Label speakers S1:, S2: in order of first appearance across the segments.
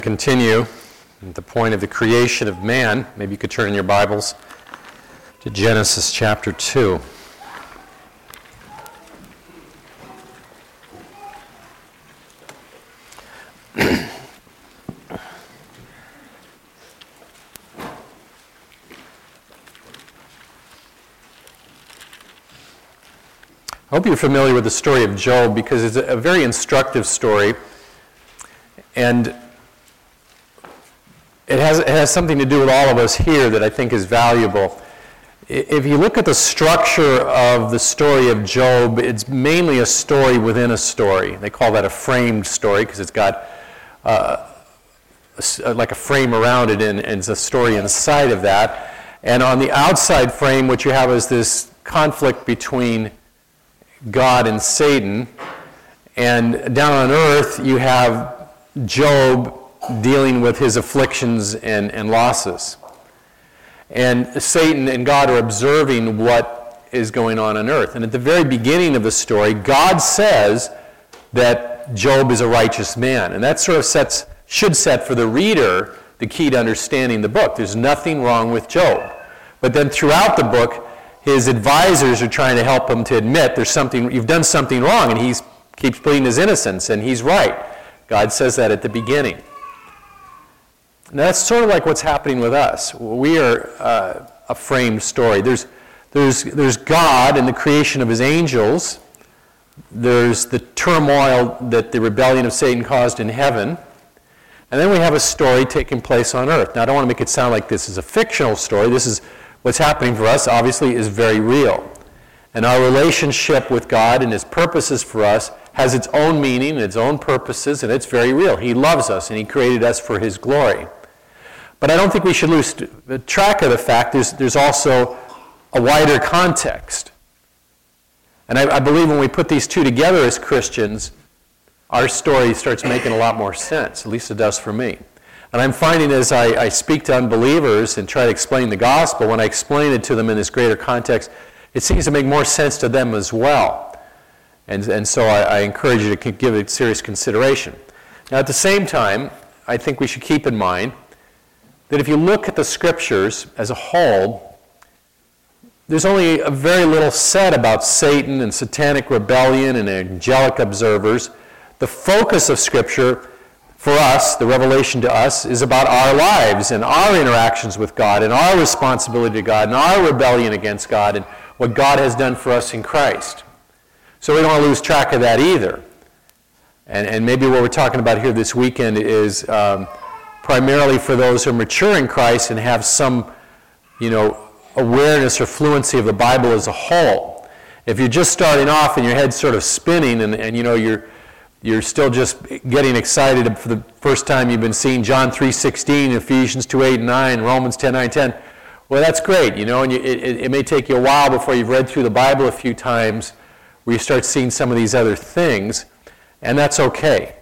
S1: Continue at the point of the creation of man. Maybe you could turn in your Bibles to Genesis chapter 2. I hope you're familiar with the story of Job because it's a very instructive story, and it has something to do with all of us here that I think is valuable. If you look at the structure of the story of Job, it's mainly a story within a story. They call that a framed story because it's got like a frame around it, and it's a story inside of that. And on the outside frame, what you have is this conflict between God and Satan. And down on earth, you have Job dealing with his afflictions and losses. And Satan and God are observing what is going on earth. And at the very beginning of the story, God says that Job is a righteous man. And that sort of should set for the reader the key to understanding the book. There's nothing wrong with Job. But then throughout the book, his advisors are trying to help him to admit you've done something wrong, and he keeps pleading his innocence, and he's right. God says that at the beginning. Now, that's sort of like what's happening with us. We are a framed story. There's God and the creation of his angels. There's the turmoil that the rebellion of Satan caused in heaven. And then we have a story taking place on earth. Now, I don't want to make it sound like this is a fictional story. This is what's happening for us, obviously, is very real. And our relationship with God and his purposes for us has its own meaning and its own purposes, and it's very real. He loves us, and he created us for his glory. But I don't think we should lose track of the fact there's also a wider context. And I believe when we put these two together as Christians, our story starts making a lot more sense. At least it does for me. And I'm finding as I speak to unbelievers and try to explain the gospel, when I explain it to them in this greater context, it seems to make more sense to them as well. And so I encourage you to give it serious consideration. Now, at the same time, I think we should keep in mind that if you look at the scriptures as a whole, there's only a very little said about Satan and satanic rebellion and angelic observers. The focus of Scripture for us, the revelation to us, is about our lives and our interactions with God and our responsibility to God and our rebellion against God and what God has done for us in Christ. So we don't want to lose track of that either. And maybe what we're talking about here this weekend is primarily for those who are mature in Christ and have some, awareness or fluency of the Bible as a whole. If you're just starting off and your head's sort of spinning and you're still just getting excited for the first time you've been seeing John 3:16, Ephesians 2:8-9, Romans 10:9-10, well, that's great, and it may take you a while before you've read through the Bible a few times where you start seeing some of these other things, and that's okay,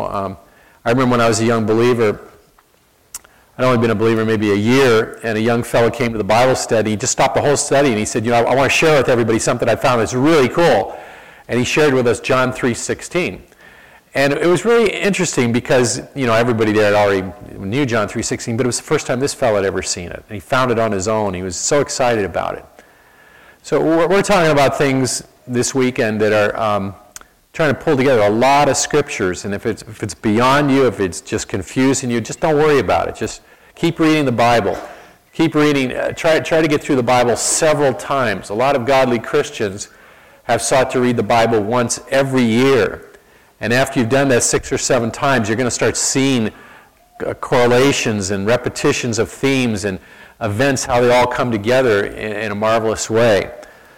S1: I remember when I was a young believer, I'd only been a believer maybe a year, and a young fellow came to the Bible study. He just stopped the whole study, and he said, I want to share with everybody something I found that's really cool. And he shared with us John 3:16. And it was really interesting because, everybody there had already knew John 3:16, but it was the first time this fellow had ever seen it. And he found it on his own. He was so excited about it. So we're talking about things this weekend that are trying to pull together a lot of scriptures. And if it's beyond you, if it's just confusing you, just don't worry about it. Just keep reading the Bible. Keep reading. Try to get through the Bible several times. A lot of godly Christians have sought to read the Bible once every year. And after you've done that 6 or 7 times, you're going to start seeing correlations and repetitions of themes and events, how they all come together in a marvelous way.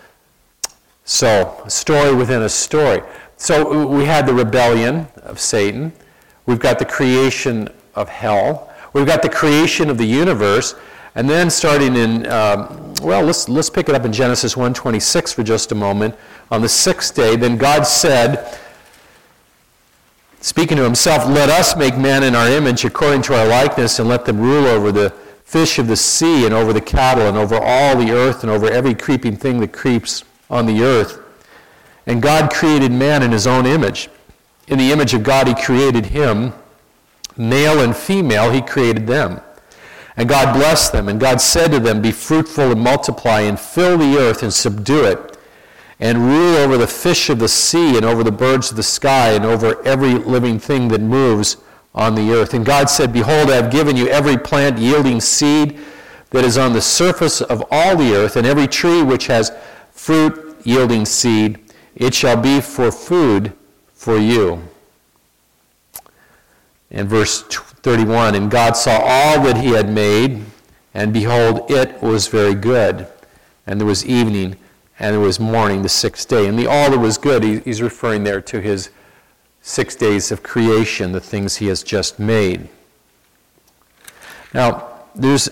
S1: So, a story within a story. So we had the rebellion of Satan. We've got the creation of hell. We've got the creation of the universe. And then starting in, let's pick it up in Genesis 1:26 for just a moment. On the 6th day, then God said, speaking to himself, "Let us make man in our image according to our likeness, and let them rule over the fish of the sea and over the cattle and over all the earth and over every creeping thing that creeps on the earth." And God created man in his own image. In the image of God he created him. Male and female he created them. And God blessed them, and God said to them, be fruitful and multiply, and fill the earth and subdue it, and rule over the fish of the sea, and over the birds of the sky, and over every living thing that moves on the earth. And God said, behold, I have given you every plant yielding seed that is on the surface of all the earth, and every tree which has fruit yielding seed, it shall be for food for you. And verse 31, and God saw all that he had made, and behold, it was very good. And there was evening, and there was morning the sixth day. And the all that was good, he's referring there to his 6 days of creation, the things he has just made. Now, there's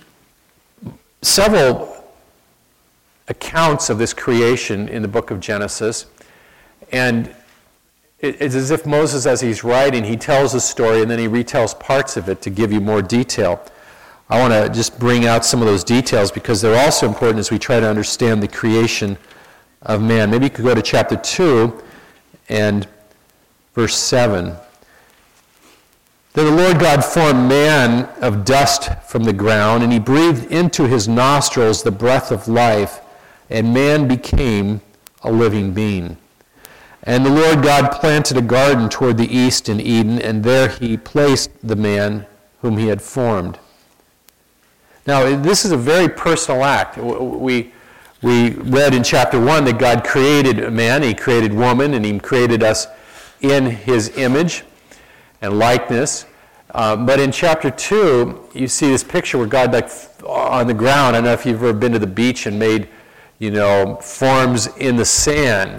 S1: several accounts of this creation in the book of Genesis, and it's as if Moses, as he's writing, he tells a story and then he retells parts of it to give you more detail. I want to just bring out some of those details because they're also important as we try to understand the creation of man. Maybe you could go to chapter 2 and verse 7. Then the Lord God formed man of dust from the ground, and he breathed into his nostrils the breath of life, and man became a living being. And the Lord God planted a garden toward the east in Eden, and there he placed the man whom he had formed. Now, this is a very personal act. We read in chapter 1 that God created man, he created woman, and he created us in his image and likeness. But in chapter 2, you see this picture where God, like on the ground, I don't know if you've ever been to the beach and made, forms in the sand.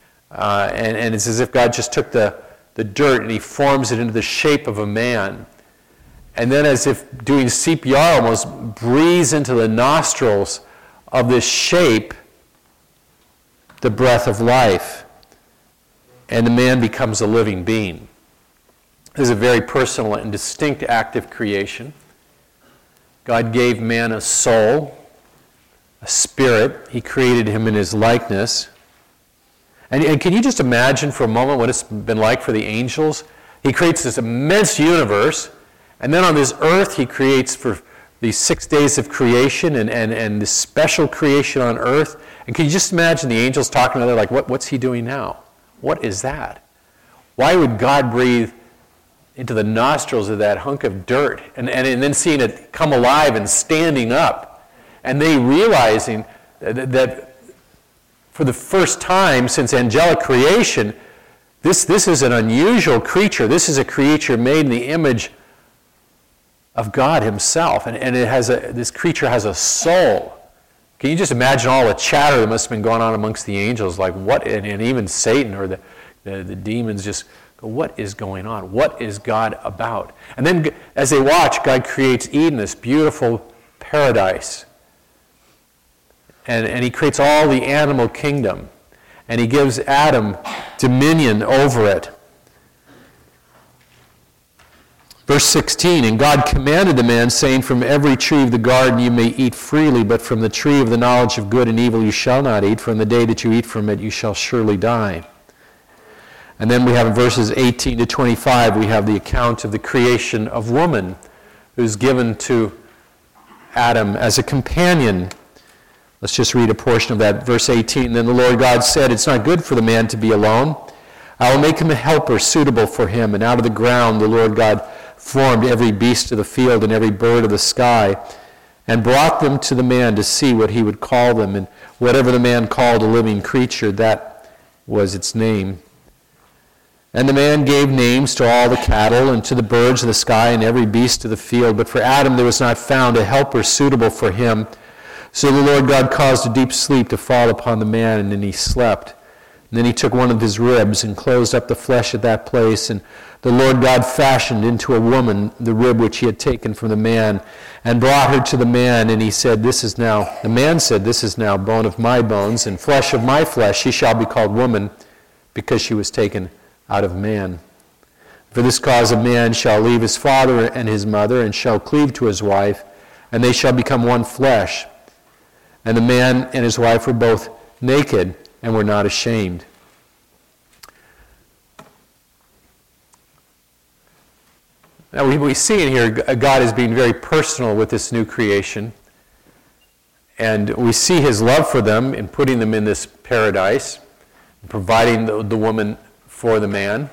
S1: And it's as if God just took the dirt and he forms it into the shape of a man. And then as if doing CPR almost breathes into the nostrils of this shape the breath of life. And the man becomes a living being. This is a very personal and distinct act of creation. God gave man a soul, a spirit. He created him in his likeness. And can you just imagine for a moment what it's been like for the angels? He creates this immense universe, and then on this earth he creates for these 6 days of creation and this special creation on earth. And can you just imagine the angels talking to each other like, what's he doing now? What is that? Why would God breathe into the nostrils of that hunk of dirt and then seeing it come alive and standing up? And they realizing that for the first time since angelic creation, this is an unusual creature. This is a creature made in the image of God himself. And this creature has a soul. Can you just imagine all the chatter that must have been going on amongst the angels? Like what, and even Satan or the demons just go, what is going on? What is God about? And then as they watch, God creates Eden, this beautiful paradise. And he creates all the animal kingdom. And he gives Adam dominion over it. Verse 16, and God commanded the man, saying, from every tree of the garden you may eat freely, but from the tree of the knowledge of good and evil you shall not eat. From the day that you eat from it you shall surely die. And then we have in verses 18 to 25, we have the account of the creation of woman, who's given to Adam as a companion. Let's just read a portion of that. Verse 18, then the Lord God said, it's not good for the man to be alone. I will make him a helper suitable for him. And out of the ground the Lord God formed every beast of the field and every bird of the sky, and brought them to the man to see what he would call them. And whatever the man called a living creature, that was its name. And the man gave names to all the cattle and to the birds of the sky and every beast of the field. But for Adam there was not found a helper suitable for him. So the Lord God caused a deep sleep to fall upon the man, and then he slept. And then he took one of his ribs and closed up the flesh at that place. And the Lord God fashioned into a woman the rib which he had taken from the man, and brought her to the man. And he said, the man said, this is now bone of my bones and flesh of my flesh. She shall be called woman, because she was taken out of man. For this cause a man shall leave his father and his mother, and shall cleave to his wife, and they shall become one flesh. And the man and his wife were both naked, and were not ashamed. Now we see in here God is being very personal with this new creation. And we see his love for them in putting them in this paradise, providing the woman for the man.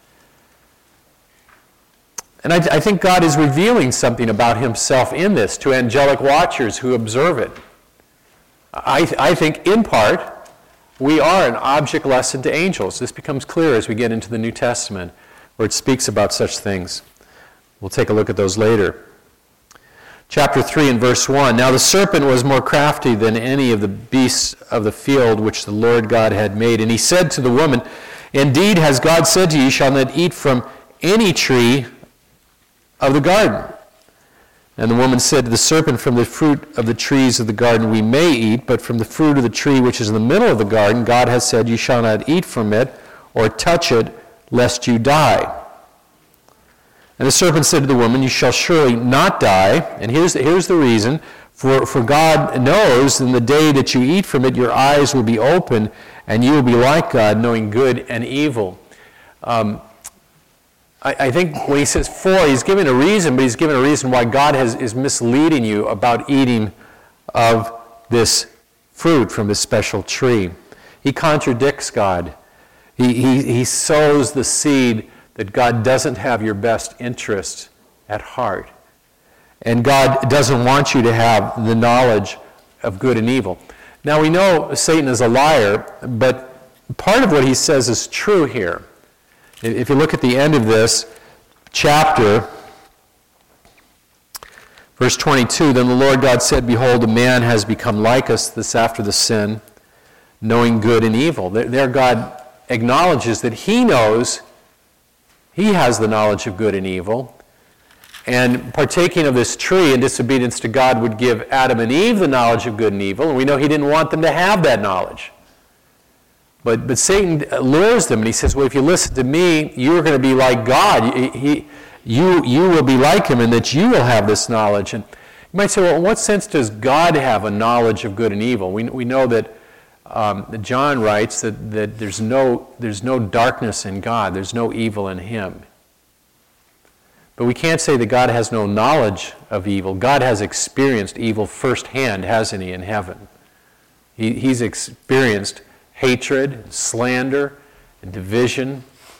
S1: And I think God is revealing something about himself in this to angelic watchers who observe it. I think, in part, we are an object lesson to angels. This becomes clear as we get into the New Testament, where it speaks about such things. We'll take a look at those later. Chapter 3 and verse 1. Now the serpent was more crafty than any of the beasts of the field which the Lord God had made. And he said to the woman, Indeed, has God said to you, You shall not eat from any tree of the garden. And the woman said to the serpent, From the fruit of the trees of the garden we may eat, but from the fruit of the tree which is in the middle of the garden, God has said, You shall not eat from it or touch it, lest you die. And the serpent said to the woman, You shall surely not die. And here's the reason. For God knows in the day that you eat from it, your eyes will be open, and you will be like God, knowing good and evil. I think when he says for, he's giving a reason, but he's giving a reason why God is misleading you about eating of this fruit from this special tree. He contradicts God. He sows the seed that God doesn't have your best interest at heart. And God doesn't want you to have the knowledge of good and evil. Now we know Satan is a liar, but part of what he says is true here. If you look at the end of this chapter, verse 22, Then the Lord God said, Behold, a man has become like us, this after the sin, knowing good and evil. There God acknowledges that he knows. He has the knowledge of good and evil. And partaking of this tree in disobedience to God would give Adam and Eve the knowledge of good and evil. And we know he didn't want them to have that knowledge. But Satan lures them, and he says, well, if you listen to me, you're going to be like God. You will be like him in that you will have this knowledge. And you might say, well, in what sense does God have a knowledge of good and evil? We know that John writes that there's no darkness in God. There's no evil in him. But we can't say that God has no knowledge of evil. God has experienced evil firsthand, hasn't he, in heaven? He's experienced hatred, slander, and division.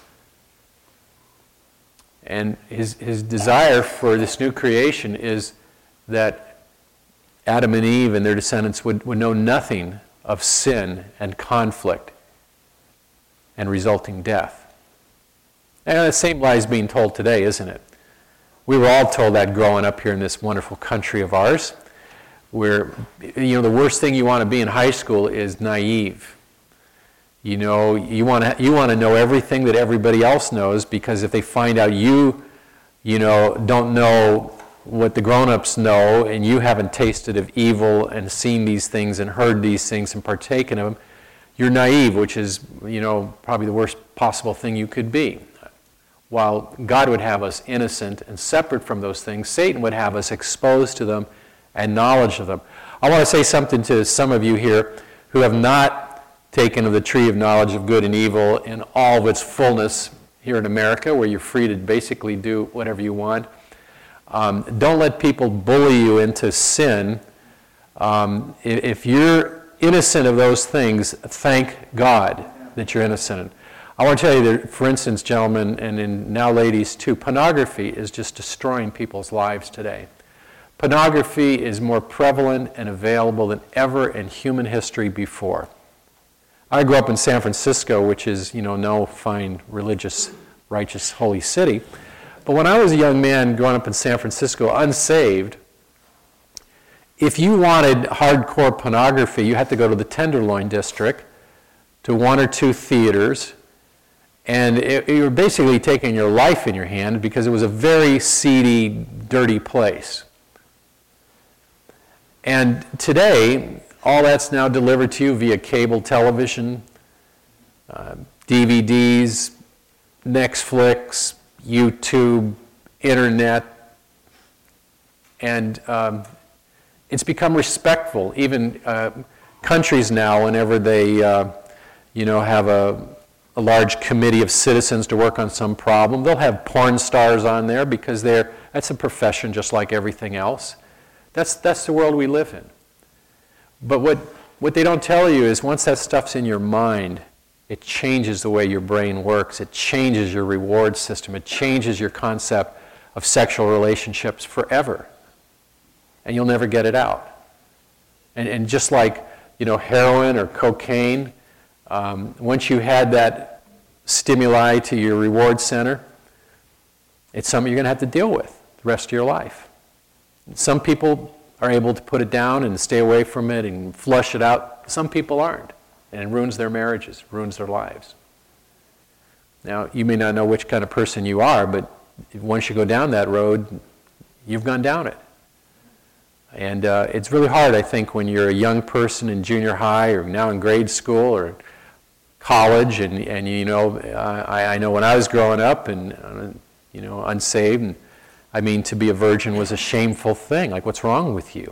S1: And his desire for this new creation is that Adam and Eve and their descendants would know nothing of sin and conflict and resulting death. And the same lie is being told today, isn't it? We were all told that growing up here in this wonderful country of ours, where, the worst thing you want to be in high school is naive. You want to know everything that everybody else knows, because if they find out you don't know what the grown-ups know, and you haven't tasted of evil and seen these things and heard these things and partaken of them, you're naive, which is, probably the worst possible thing you could be. While God would have us innocent and separate from those things, Satan would have us exposed to them and knowledge of them. I want to say something to some of you here who have not taken of the tree of knowledge of good and evil in all of its fullness here in America, where you're free to basically do whatever you want. Don't let people bully you into sin. If you're innocent of those things, thank God that you're innocent. I want to tell you that, for instance, gentlemen, and now ladies too, pornography is just destroying people's lives today. Pornography is more prevalent and available than ever in human history before. I grew up in San Francisco, which is, no fine, religious, righteous, holy city. But when I was a young man growing up in San Francisco, unsaved, if you wanted hardcore pornography, you had to go to the Tenderloin District, to one or two theaters, and you were basically taking your life in your hand, because it was a very seedy, dirty place. And today, all that's now delivered to you via cable television, DVDs, Netflix, YouTube, internet, and it's become respectful. Even countries now, whenever they, have a large committee of citizens to work on some problem. They'll have porn stars on there because that's a profession just like everything else. That's the world we live in. But what they don't tell you is once that stuff's in your mind, it changes the way your brain works. It changes your reward system. It changes your concept of sexual relationships forever. And you'll never get it out. And just like, heroin or cocaine, once you had that stimuli to your reward center, it's something you're going to have to deal with the rest of your life. Some people are able to put it down and stay away from it and flush it out. Some people aren't. And it ruins their marriages, ruins their lives. Now, you may not know which kind of person you are, but once you go down that road, you've gone down it. And it's really hard, I think, when you're a young person in junior high or now in grade school or college, and I know when I was growing up and unsaved, and to be a virgin was a shameful thing. Like, what's wrong with you?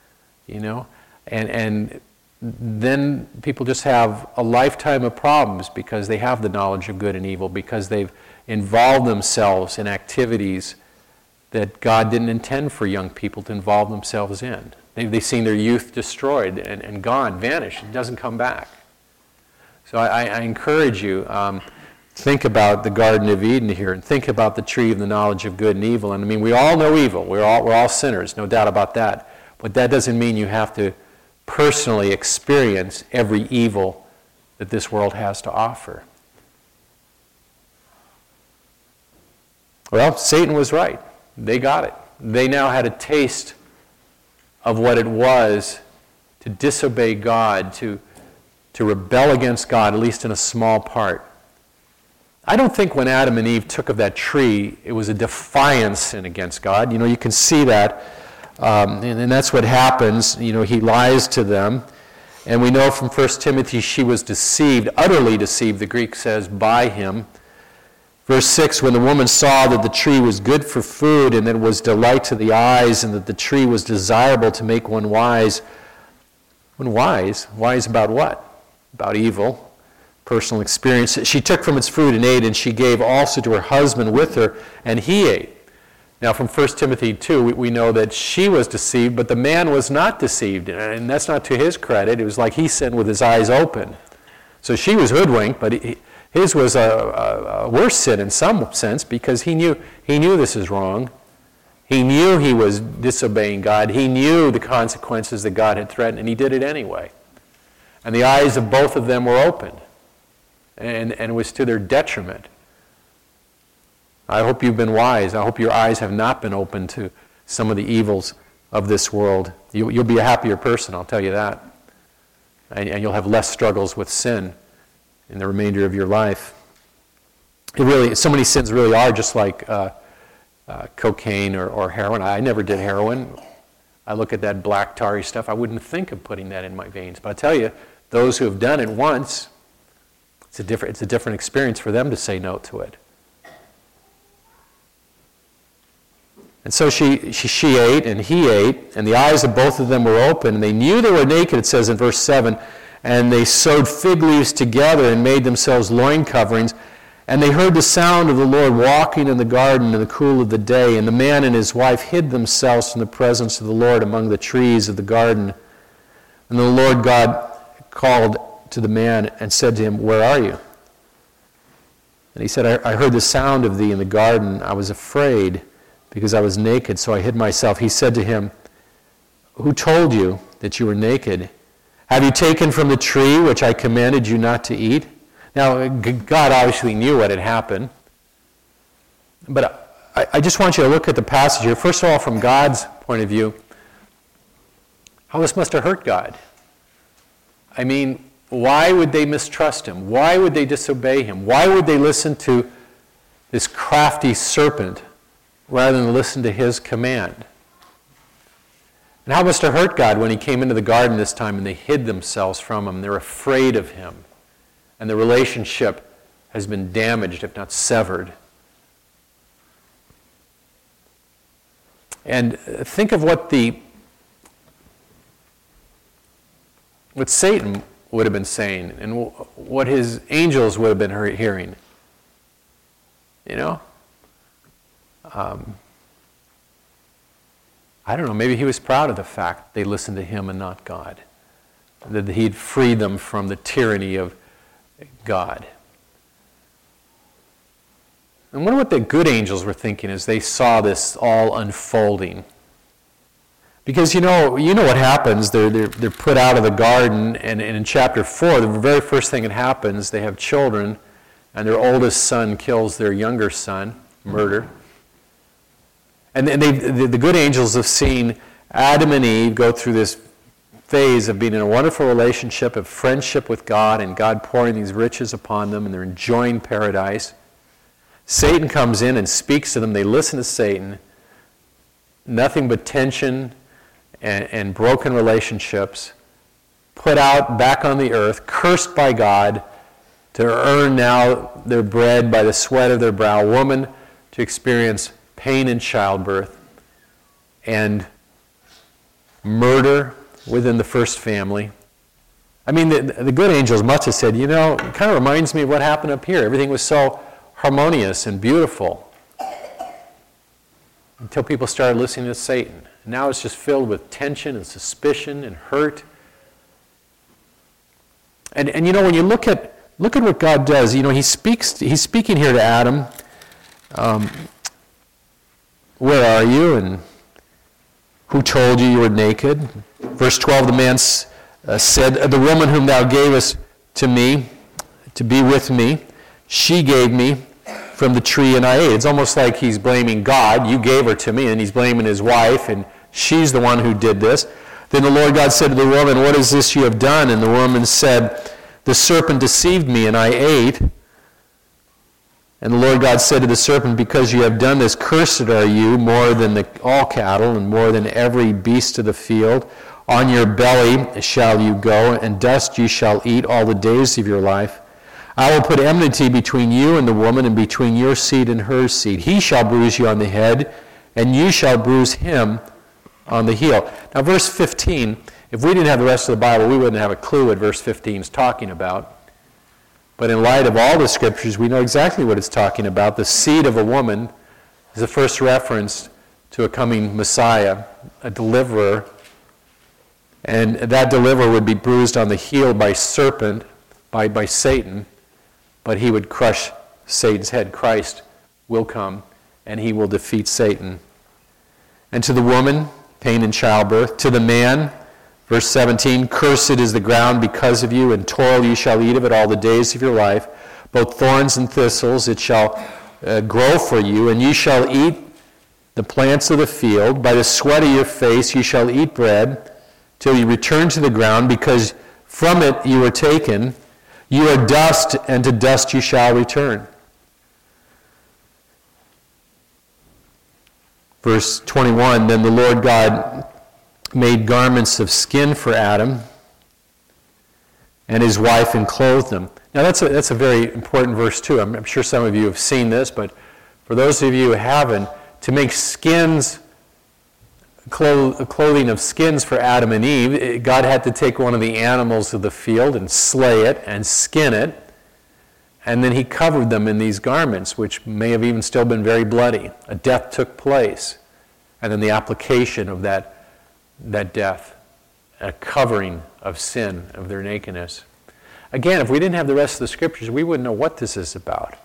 S1: And then people just have a lifetime of problems because they have the knowledge of good and evil, because they've involved themselves in activities that God didn't intend for young people to involve themselves in. They've seen their youth destroyed and gone, vanished. It doesn't come back. So I encourage you, think about the Garden of Eden here, and think about the tree of the knowledge of good and evil. And we all know evil. We're all sinners, no doubt about that. But that doesn't mean you have to personally experience every evil that this world has to offer. Well, Satan was right. They got it. They now had a taste of what it was to disobey God, to rebel against God, at least in a small part. I don't think when Adam and Eve took of that tree, it was a defiance sin against God. You can see that. And that's what happens. He lies to them. And we know from 1 Timothy she was deceived, utterly deceived, the Greek says, by him. Verse 6, when the woman saw that the tree was good for food and that it was delight to the eyes and that the tree was desirable to make one wise. When wise? Wise about what? About evil, personal experience. She took from its fruit and ate, and she gave also to her husband with her, and he ate. Now from 1 Timothy 2, we know that she was deceived, but the man was not deceived. And that's not to his credit. It was like he sinned with his eyes open. So she was hoodwinked, but his was a worse sin in some sense, because he knew this is wrong. He knew he was disobeying God. He knew the consequences that God had threatened, and he did it anyway. And the eyes of both of them were opened, and it was to their detriment. I hope you've been wise. I hope your eyes have not been open to some of the evils of this world. You'll be a happier person, I'll tell you that. And you'll have less struggles with sin in the remainder of your life. So many sins really are just like cocaine or heroin. I never did heroin. I look at that black tarry stuff. I wouldn't think of putting that in my veins. But I tell you, those who have done it once, it's a different experience for them to say no to it. And so she ate and he ate, and the eyes of both of them were open, and they knew they were naked, it says in verse 7, and they sewed fig leaves together and made themselves loin coverings. And they heard the sound of the Lord walking in the garden in the cool of the day, and the man and his wife hid themselves from the presence of the Lord among the trees of the garden. And the Lord God called to the man and said to him, "Where are you?" And he said, I heard the sound of thee in the garden. I was afraid because I was naked, so I hid myself. He said to him, "Who told you that you were naked? Have you taken from the tree which I commanded you not to eat?" Now, God obviously knew what had happened. But I just want you to look at the passage here. First of all, from God's point of view, how this must have hurt God. I mean, why would they mistrust him? Why would they disobey him? Why would they listen to this crafty serpent rather than listen to his command? And how must have hurt God when he came into the garden this time and they hid themselves from him. They're afraid of him. And the relationship has been damaged, if not severed. And think of what Satan would have been saying and what his angels would have been hearing. You know? I don't know, maybe he was proud of the fact they listened to him and not God. That he'd freed them from the tyranny of God. I wonder what the good angels were thinking as they saw this all unfolding. Because you know what happens. They're put out of the garden, and in chapter 4, the very first thing that happens, they have children, and their oldest son kills their younger son, murder. And the good angels have seen Adam and Eve go through this phase of being in a wonderful relationship, of friendship with God, and God pouring these riches upon them, and they're enjoying paradise. Satan comes in and speaks to them. They listen to Satan. Nothing but tension and broken relationships. Put out back on the earth, cursed by God, to earn now their bread by the sweat of their brow. Woman to experience pain in childbirth and murder within the first family. I mean, the good angels must have said, it kind of reminds me of what happened up here. Everything was so harmonious and beautiful until people started listening to Satan. Now it's just filled with tension and suspicion and hurt. And when you look at what God does, he's speaking here to Adam. Where are you? And who told you were naked? Verse 12, the man said, the woman whom thou gavest to me, to be with me, she gave me from the tree and I ate. It's almost like he's blaming God. You gave her to me, and he's blaming his wife, and she's the one who did this. Then the Lord God said to the woman, what is this you have done? And the woman said, the serpent deceived me, and I ate. And the Lord God said to the serpent, because you have done this, cursed are you more than all cattle, and more than every beast of the field. On your belly shall you go, and dust you shall eat all the days of your life. I will put enmity between you and the woman, and between your seed and her seed. He shall bruise you on the head, and you shall bruise him on the heel. Now, verse 15, if we didn't have the rest of the Bible, we wouldn't have a clue what verse 15 is talking about. But in light of all the scriptures, we know exactly what it's talking about. The seed of a woman is the first reference to a coming Messiah, a deliverer. And that deliverer would be bruised on the heel by Satan, but he would crush Satan's head. Christ will come, and he will defeat Satan. And to the woman, pain in childbirth. To the man, verse 17, cursed is the ground because of you, and toil you shall eat of it all the days of your life. Both thorns and thistles it shall grow for you, and you shall eat the plants of the field. By the sweat of your face you shall eat bread, till you return to the ground, because from it you were taken. You are dust, and to dust you shall return. Verse 21, then the Lord God made garments of skin for Adam and his wife and clothed them. Now that's a very important verse too. I'm sure some of you have seen this, but for those of you who haven't, to make skins, clothing of skins for Adam and Eve, God had to take one of the animals of the field and slay it and skin it, and then he covered them in these garments, which may have even still been very bloody. A death took place, and then the application of that death, a covering of sin, of their nakedness. Again, if we didn't have the rest of the scriptures, we wouldn't know what this is about.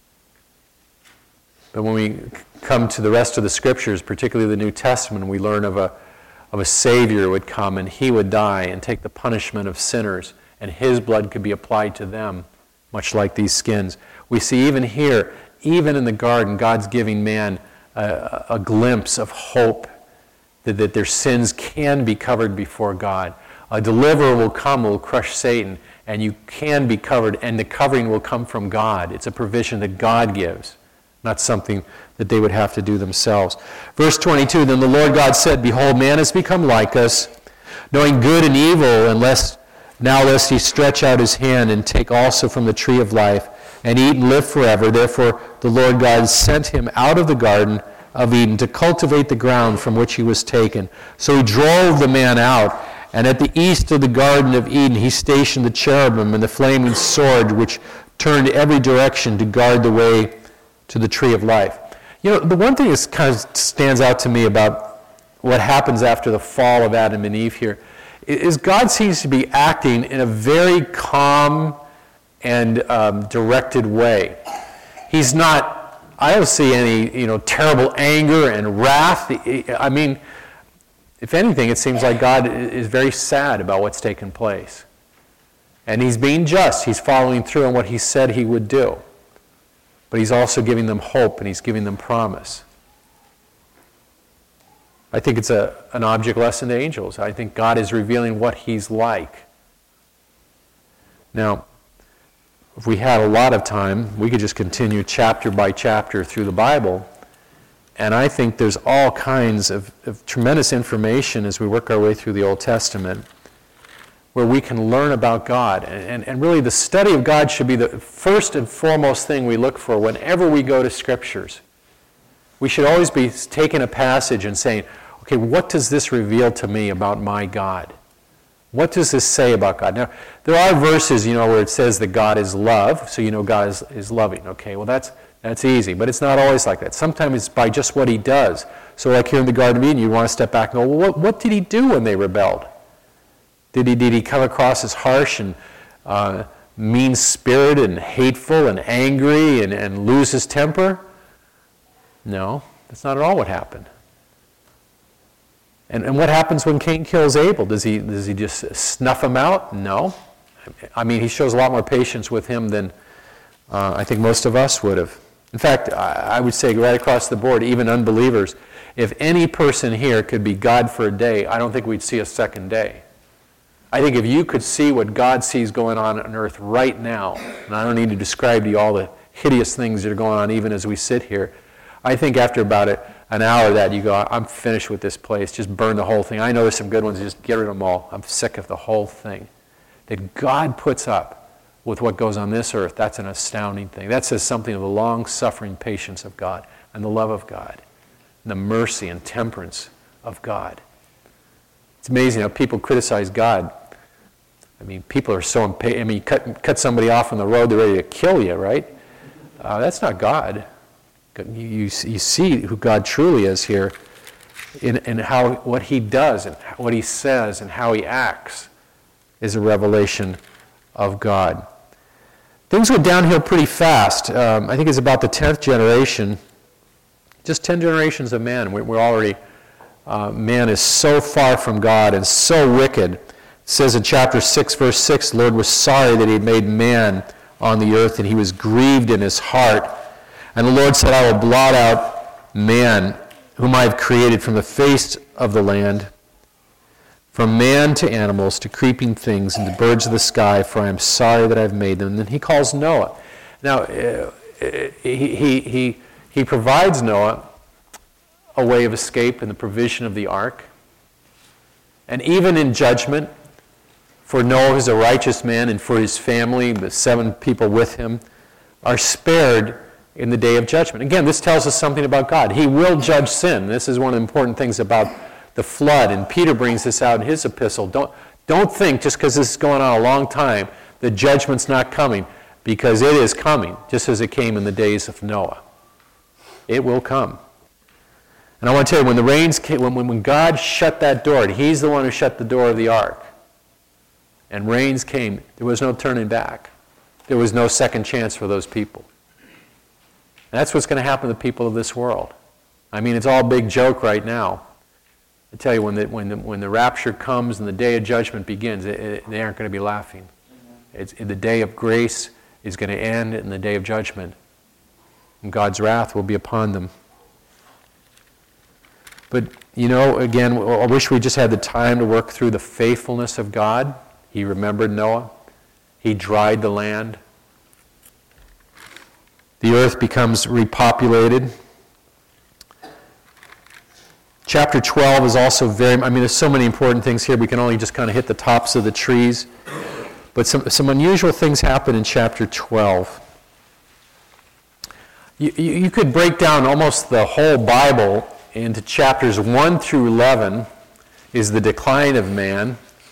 S1: But when we come to the rest of the scriptures, particularly the New Testament, we learn of a Savior who would come, and he would die and take the punishment of sinners, and his blood could be applied to them, much like these skins. We see even here, even in the garden, God's giving man a glimpse of hope that their sins can be covered before God. A deliverer will come, will crush Satan, and you can be covered, and the covering will come from God. It's a provision that God gives, not something that they would have to do themselves. Verse 22, then the Lord God said, behold, man has become like us, knowing good and evil, and lest he stretch out his hand and take also from the tree of life, and eat and live forever. Therefore the Lord God sent him out of the garden of Eden to cultivate the ground from which he was taken. So he drove the man out, And at the east of the Garden of Eden, he stationed the cherubim and the flaming sword, which turned every direction to guard the way to the tree of life. You know, the one thing that kind of stands out to me about what happens after the fall of Adam and Eve here is God seems to be acting in a very calm and directed way. He's not, I don't see any, terrible anger and wrath. I mean, if anything, it seems like God is very sad about what's taken place. And he's being just. He's following through on what he said he would do. But he's also giving them hope and he's giving them promise. I think it's an object lesson to angels. I think God is revealing what he's like. Now, if we had a lot of time, we could just continue chapter by chapter through the Bible. And I think there's all kinds of tremendous information as we work our way through the Old Testament where we can learn about God. And really the study of God should be the first and foremost thing we look for whenever we go to Scriptures. We should always be taking a passage and saying, okay, what does this reveal to me about my God? What does this say about God? Now, there are verses, where it says that God is love, so God is loving. Okay, well that's easy, but it's not always like that. Sometimes it's by just what he does. So like here in the Garden of Eden, you want to step back and go, well, what did he do when they rebelled? Did he come across as harsh and mean-spirited and hateful and angry and lose his temper? No, that's not at all what happened. And what happens when Cain kills Abel? Does he just snuff him out? No. I mean, he shows a lot more patience with him than I think most of us would have. In fact, I would say right across the board, even unbelievers, if any person here could be God for a day, I don't think we'd see a second day. I think if you could see what God sees going on earth right now, and I don't need to describe to you all the hideous things that are going on even as we sit here, I think after about an hour of that, you go, I'm finished with this place. Just burn the whole thing. I know there's some good ones. Just get rid of them all. I'm sick of the whole thing. That God puts up with what goes on this earth, that's an astounding thing. That says something of the long-suffering patience of God and the love of God and the mercy and temperance of God. It's amazing how people criticize God. I mean, people are so impatient. I mean, you cut somebody off on the road, they're ready to kill you, right? That's not God. You see who God truly is here in what he does and what he says and how he acts is a revelation of God. Things went downhill pretty fast. I think it's about the 10th generation. Just 10 generations of man. We're already, man is so far from God and so wicked. It says in chapter 6, verse 6, the Lord was sorry that he had made man on the earth, and he was grieved in his heart. And the Lord said, I will blot out man, whom I have created from the face of the land, from man to animals, to creeping things, and to birds of the sky, for I am sorry that I have made them. And then he calls Noah. Now, he provides Noah a way of escape in the provision of the ark. And even in judgment, for Noah, who's a righteous man, and for his family, the 7 people with him, are spared in the day of judgment. Again, this tells us something about God. He will judge sin. This is one of the important things about the flood, and Peter brings this out in his epistle. Don't think just because this is going on a long time, the judgment's not coming, because it is coming, just as it came in the days of Noah. It will come. And I want to tell you, when the rains came, when God shut that door, and he's the one who shut the door of the ark, and rains came, there was no turning back. There was no second chance for those people. And that's what's going to happen to the people of this world. I mean, it's all a big joke right now. I tell you, when the rapture comes and the day of judgment begins, they aren't going to be laughing. The day of grace is going to end in the day of judgment. And God's wrath will be upon them. But, again, I wish we just had the time to work through the faithfulness of God. He remembered Noah. He dried the land. The earth becomes repopulated. Chapter 12 is also there's so many important things here. We can only just kind of hit the tops of the trees. But some unusual things happen in chapter 12. You could break down almost the whole Bible into chapters 1 through 11 is the decline of man.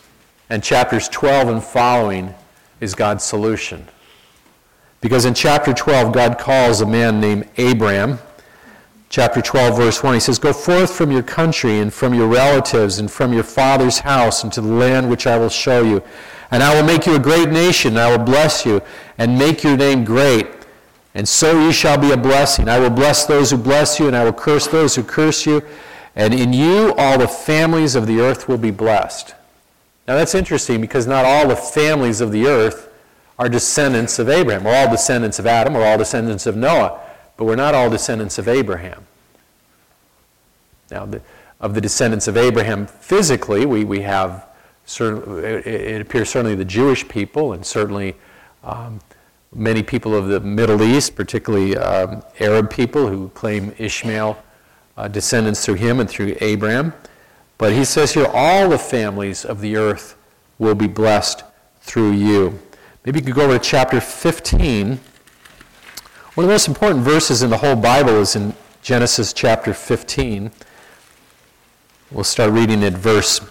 S1: And chapters 12 and following is God's solution. Because in chapter 12, God calls a man named Abram. Chapter 12, verse 1, he says, "Go forth from your country and from your relatives and from your father's house into the land which I will show you. And I will make you a great nation, and I will bless you, and make your name great. And so you shall be a blessing. I will bless those who bless you, and I will curse those who curse you. And in you all the families of the earth will be blessed." Now that's interesting, because not all the families of the earth are descendants of Abraham. We're all descendants of Adam, we're all descendants of Noah, but we're not all descendants of Abraham. Now, of the descendants of Abraham physically, we have, it appears certainly the Jewish people, and certainly many people of the Middle East, particularly Arab people who claim Ishmael descendants through him and through Abraham. But he says here, all the families of the earth will be blessed through you. Maybe you could go over to chapter 15. One of the most important verses in the whole Bible is in Genesis chapter 15. We'll start reading at verse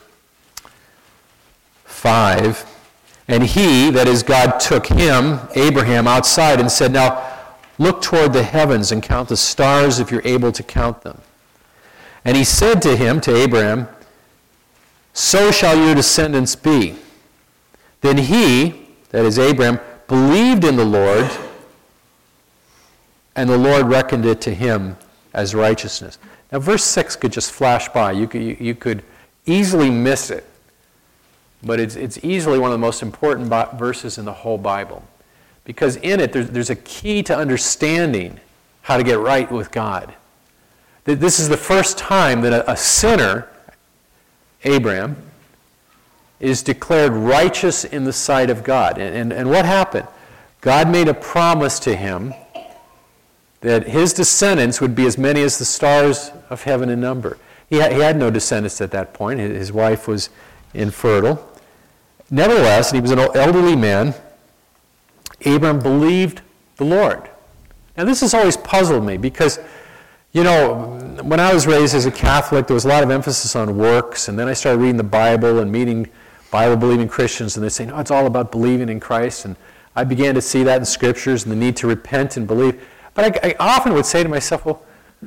S1: 5. "And he," that is God, "took him," Abraham, outside and said, 'Now look toward the heavens and count the stars if you're able to count them.' And he said to him," to Abraham, "So shall your descendants be." Then he," that is Abraham, "believed in the Lord, and the Lord reckoned it to him as righteousness." Now verse 6 could just flash by. You could easily miss it. But it's easily one of the most important verses in the whole Bible. Because in it, there's a key to understanding how to get right with God. This is the first time that a sinner, Abraham, is declared righteous in the sight of God. And what happened? God made a promise to him that his descendants would be as many as the stars of heaven in number. He had no descendants at that point. His wife was infertile. Nevertheless, and he was an elderly man, Abram believed the Lord. Now this has always puzzled me because, you know, when I was raised as a Catholic, there was a lot of emphasis on works, and then I started reading the Bible and meeting Bible-believing Christians, and they say, no, it's all about believing in Christ, and I began to see that in Scriptures and the need to repent and believe. But I often would say to myself, well,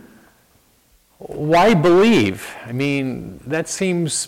S1: why believe? I mean, that seems...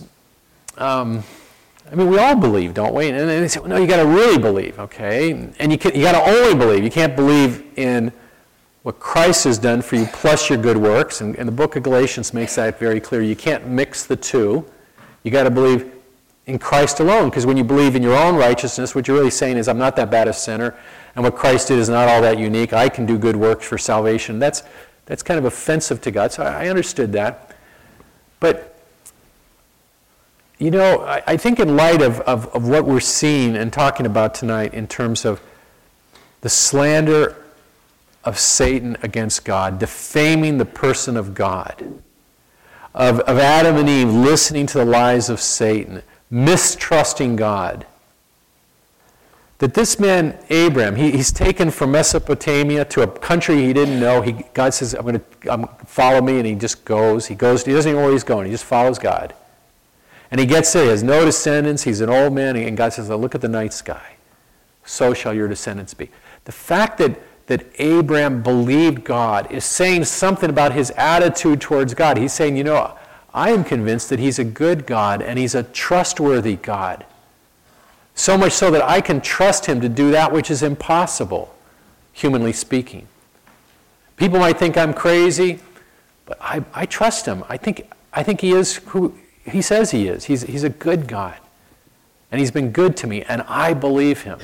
S1: we all believe, don't we? And they say, well, no, you got to really believe, okay? And you got to only believe. You can't believe in what Christ has done for you plus your good works. And the book of Galatians makes that very clear. You can't mix the two. You got to believe in Christ alone, because when you believe in your own righteousness, what you're really saying is, I'm not that bad a sinner, and what Christ did is not all that unique. I can do good works for salvation. That's kind of offensive to God. So I understood that. But you know, I think in light of what we're seeing and talking about tonight in terms of the slander of Satan against God, defaming the person of God, of Adam and Eve listening to the lies of Satan, mistrusting God, that this man, Abraham, he's taken from Mesopotamia to a country he didn't know. God says, follow me, and he just goes. He doesn't even know where he's going. He just follows God. And he gets there. He has no descendants. He's an old man. And God says, look at the night sky. So shall your descendants be. The fact that Abraham believed God is saying something about his attitude towards God. He's saying, you know, I am convinced that he's a good God and he's a trustworthy God. So much so that I can trust him to do that which is impossible, humanly speaking. People might think I'm crazy, but I trust him. I think he is who he says he is. He's a good God. And he's been good to me, and I believe him.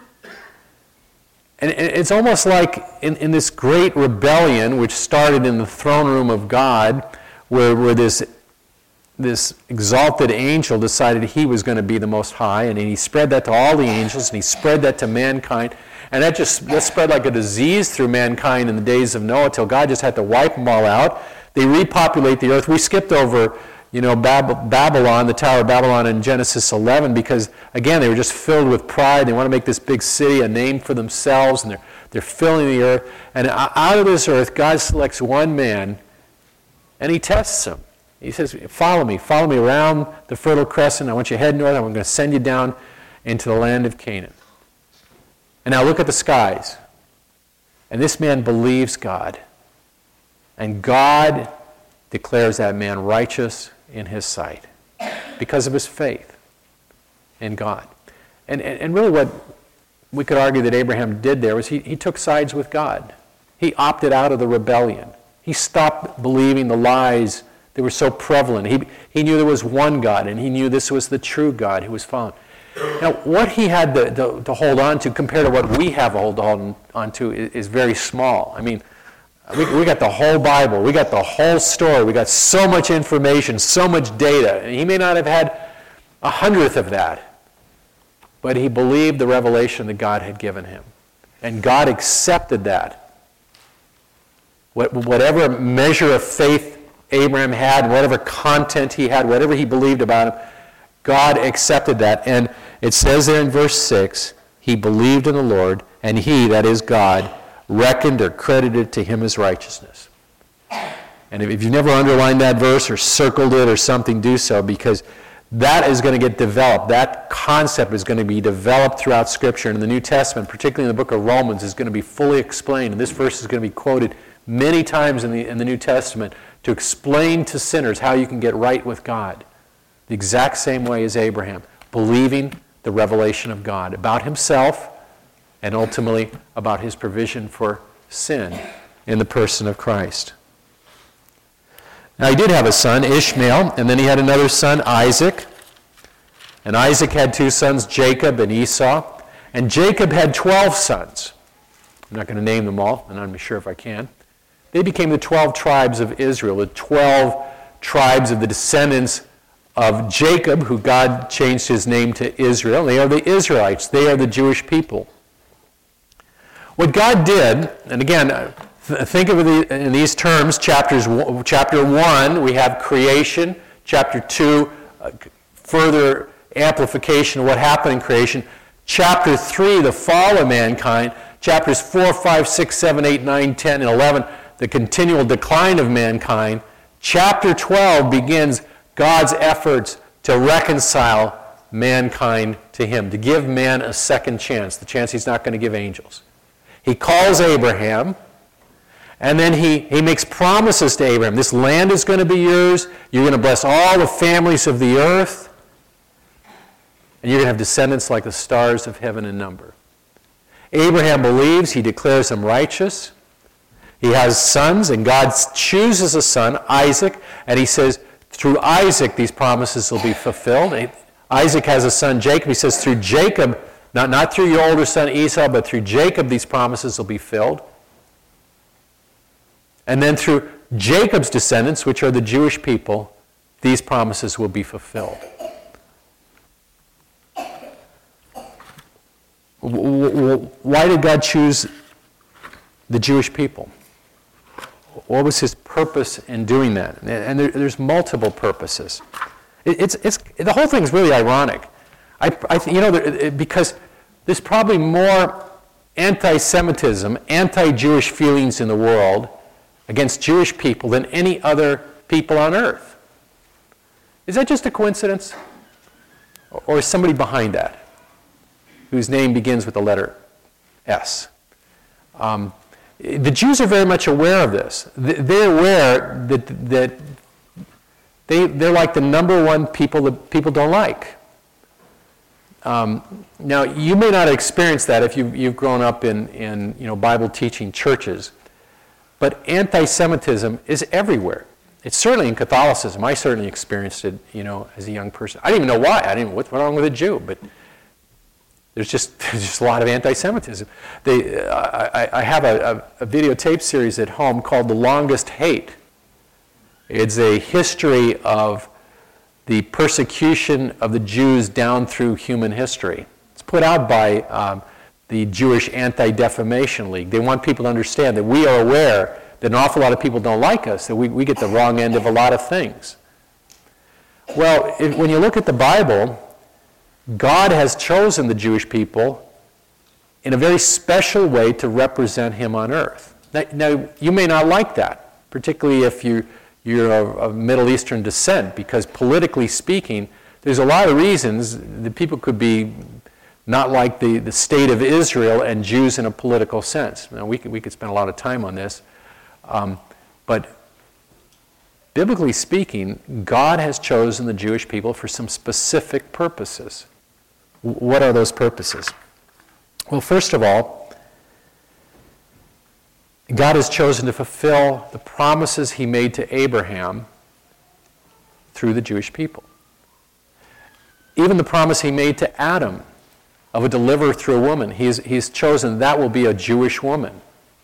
S1: And it's almost like in this great rebellion, which started in the throne room of God, where this exalted angel decided he was going to be the Most High, and he spread that to all the angels, and he spread that to mankind. And that spread like a disease through mankind in the days of Noah, till God just had to wipe them all out. They repopulate the earth. We skipped over, Babylon, the Tower of Babylon in Genesis 11, because, again, they were just filled with pride. They want to make this big city a name for themselves, and they're filling the earth. And out of this earth, God selects one man, and he tests him. He says, follow me around the Fertile Crescent. I want you to head north. I'm going to send you down into the land of Canaan. And now look at the skies. And this man believes God. And God declares that man righteous in his sight because of his faith in God. And really what we could argue that Abraham did there was he took sides with God. He opted out of the rebellion. He stopped believing the lies that were so prevalent. He knew there was one God, and he knew this was the true God who was found. Now, what he had to hold on to compared to what we have to hold on to is very small. I mean, we got the whole Bible. We got the whole story. We got so much information, so much data. And he may not have had 100th of that, but he believed the revelation that God had given him. And God accepted that. Whatever measure of faith Abraham had, whatever content he had, whatever he believed about him, God accepted that. And it says there in verse 6, he believed in the Lord, and he, that is God, reckoned or credited to him as righteousness. And if you've never underlined that verse or circled it or something, do so, because that is going to get developed. That concept is going to be developed throughout Scripture. And in the New Testament, particularly in the book of Romans, is going to be fully explained. And this verse is going to be quoted many times in the New Testament to explain to sinners how you can get right with God. The exact same way as Abraham, believing the revelation of God about himself and ultimately about his provision for sin in the person of Christ. Now, he did have a son, Ishmael, and then he had another son, Isaac. And Isaac had two sons, Jacob and Esau. And Jacob had 12 sons. I'm not going to name them all, and I'm not sure if I can. They became the 12 tribes of Israel, the 12 tribes of the descendants of Jacob, who God changed his name to Israel. They are the Israelites. They are the Jewish people. What God did, and again, think of it in these terms, chapter 1, we have creation. Chapter 2, further amplification of what happened in creation. Chapter 3, the fall of mankind. Chapters 4, 5, 6, 7, 8, 9, 10, and 11, the continual decline of mankind. Chapter 12 begins God's efforts to reconcile mankind to him, to give man a second chance, the chance he's not going to give angels. He calls Abraham, and then he makes promises to Abraham. This land is going to be yours. You're going to bless all the families of the earth. And you're going to have descendants like the stars of heaven in number. Abraham believes. He declares them righteous. He has sons, and God chooses a son, Isaac, and he says, through Isaac, these promises will be fulfilled. Isaac has a son, Jacob. He says, through Jacob, not through your older son Esau, but through Jacob, these promises will be filled. And then through Jacob's descendants, which are the Jewish people, these promises will be fulfilled. Why did God choose the Jewish people? What was his purpose in doing that? And there's multiple purposes. The whole thing is really ironic. Because there's probably more anti-Semitism, anti-Jewish feelings in the world against Jewish people than any other people on earth. Is that just a coincidence? Or is somebody behind that whose name begins with the letter S? The Jews are very much aware of this. They're aware that they're like the number one people that people don't like. Now, you may not experience that if you've grown up in Bible teaching churches, but anti-Semitism is everywhere. It's certainly in Catholicism. I certainly experienced it, as a young person. I didn't even know why. What's wrong with a Jew? But there's just a lot of anti-Semitism. I have a videotape series at home called The Longest Hate. It's a history of the persecution of the Jews down through human history. It's put out by the Jewish Anti-Defamation League. They want people to understand that we are aware that an awful lot of people don't like us, that we get the wrong end of a lot of things. Well, when you look at the Bible, God has chosen the Jewish people in a very special way to represent him on earth. Now you may not like that, particularly if you you're of Middle Eastern descent, because politically speaking, there's a lot of reasons that people could be not like the state of Israel and Jews in a political sense. Now, we could spend a lot of time on this. But biblically speaking, God has chosen the Jewish people for some specific purposes. What are those purposes? Well, first of all, God has chosen to fulfill the promises he made to Abraham through the Jewish people. Even the promise he made to Adam of a deliverer through a woman, he's chosen that will be a Jewish woman.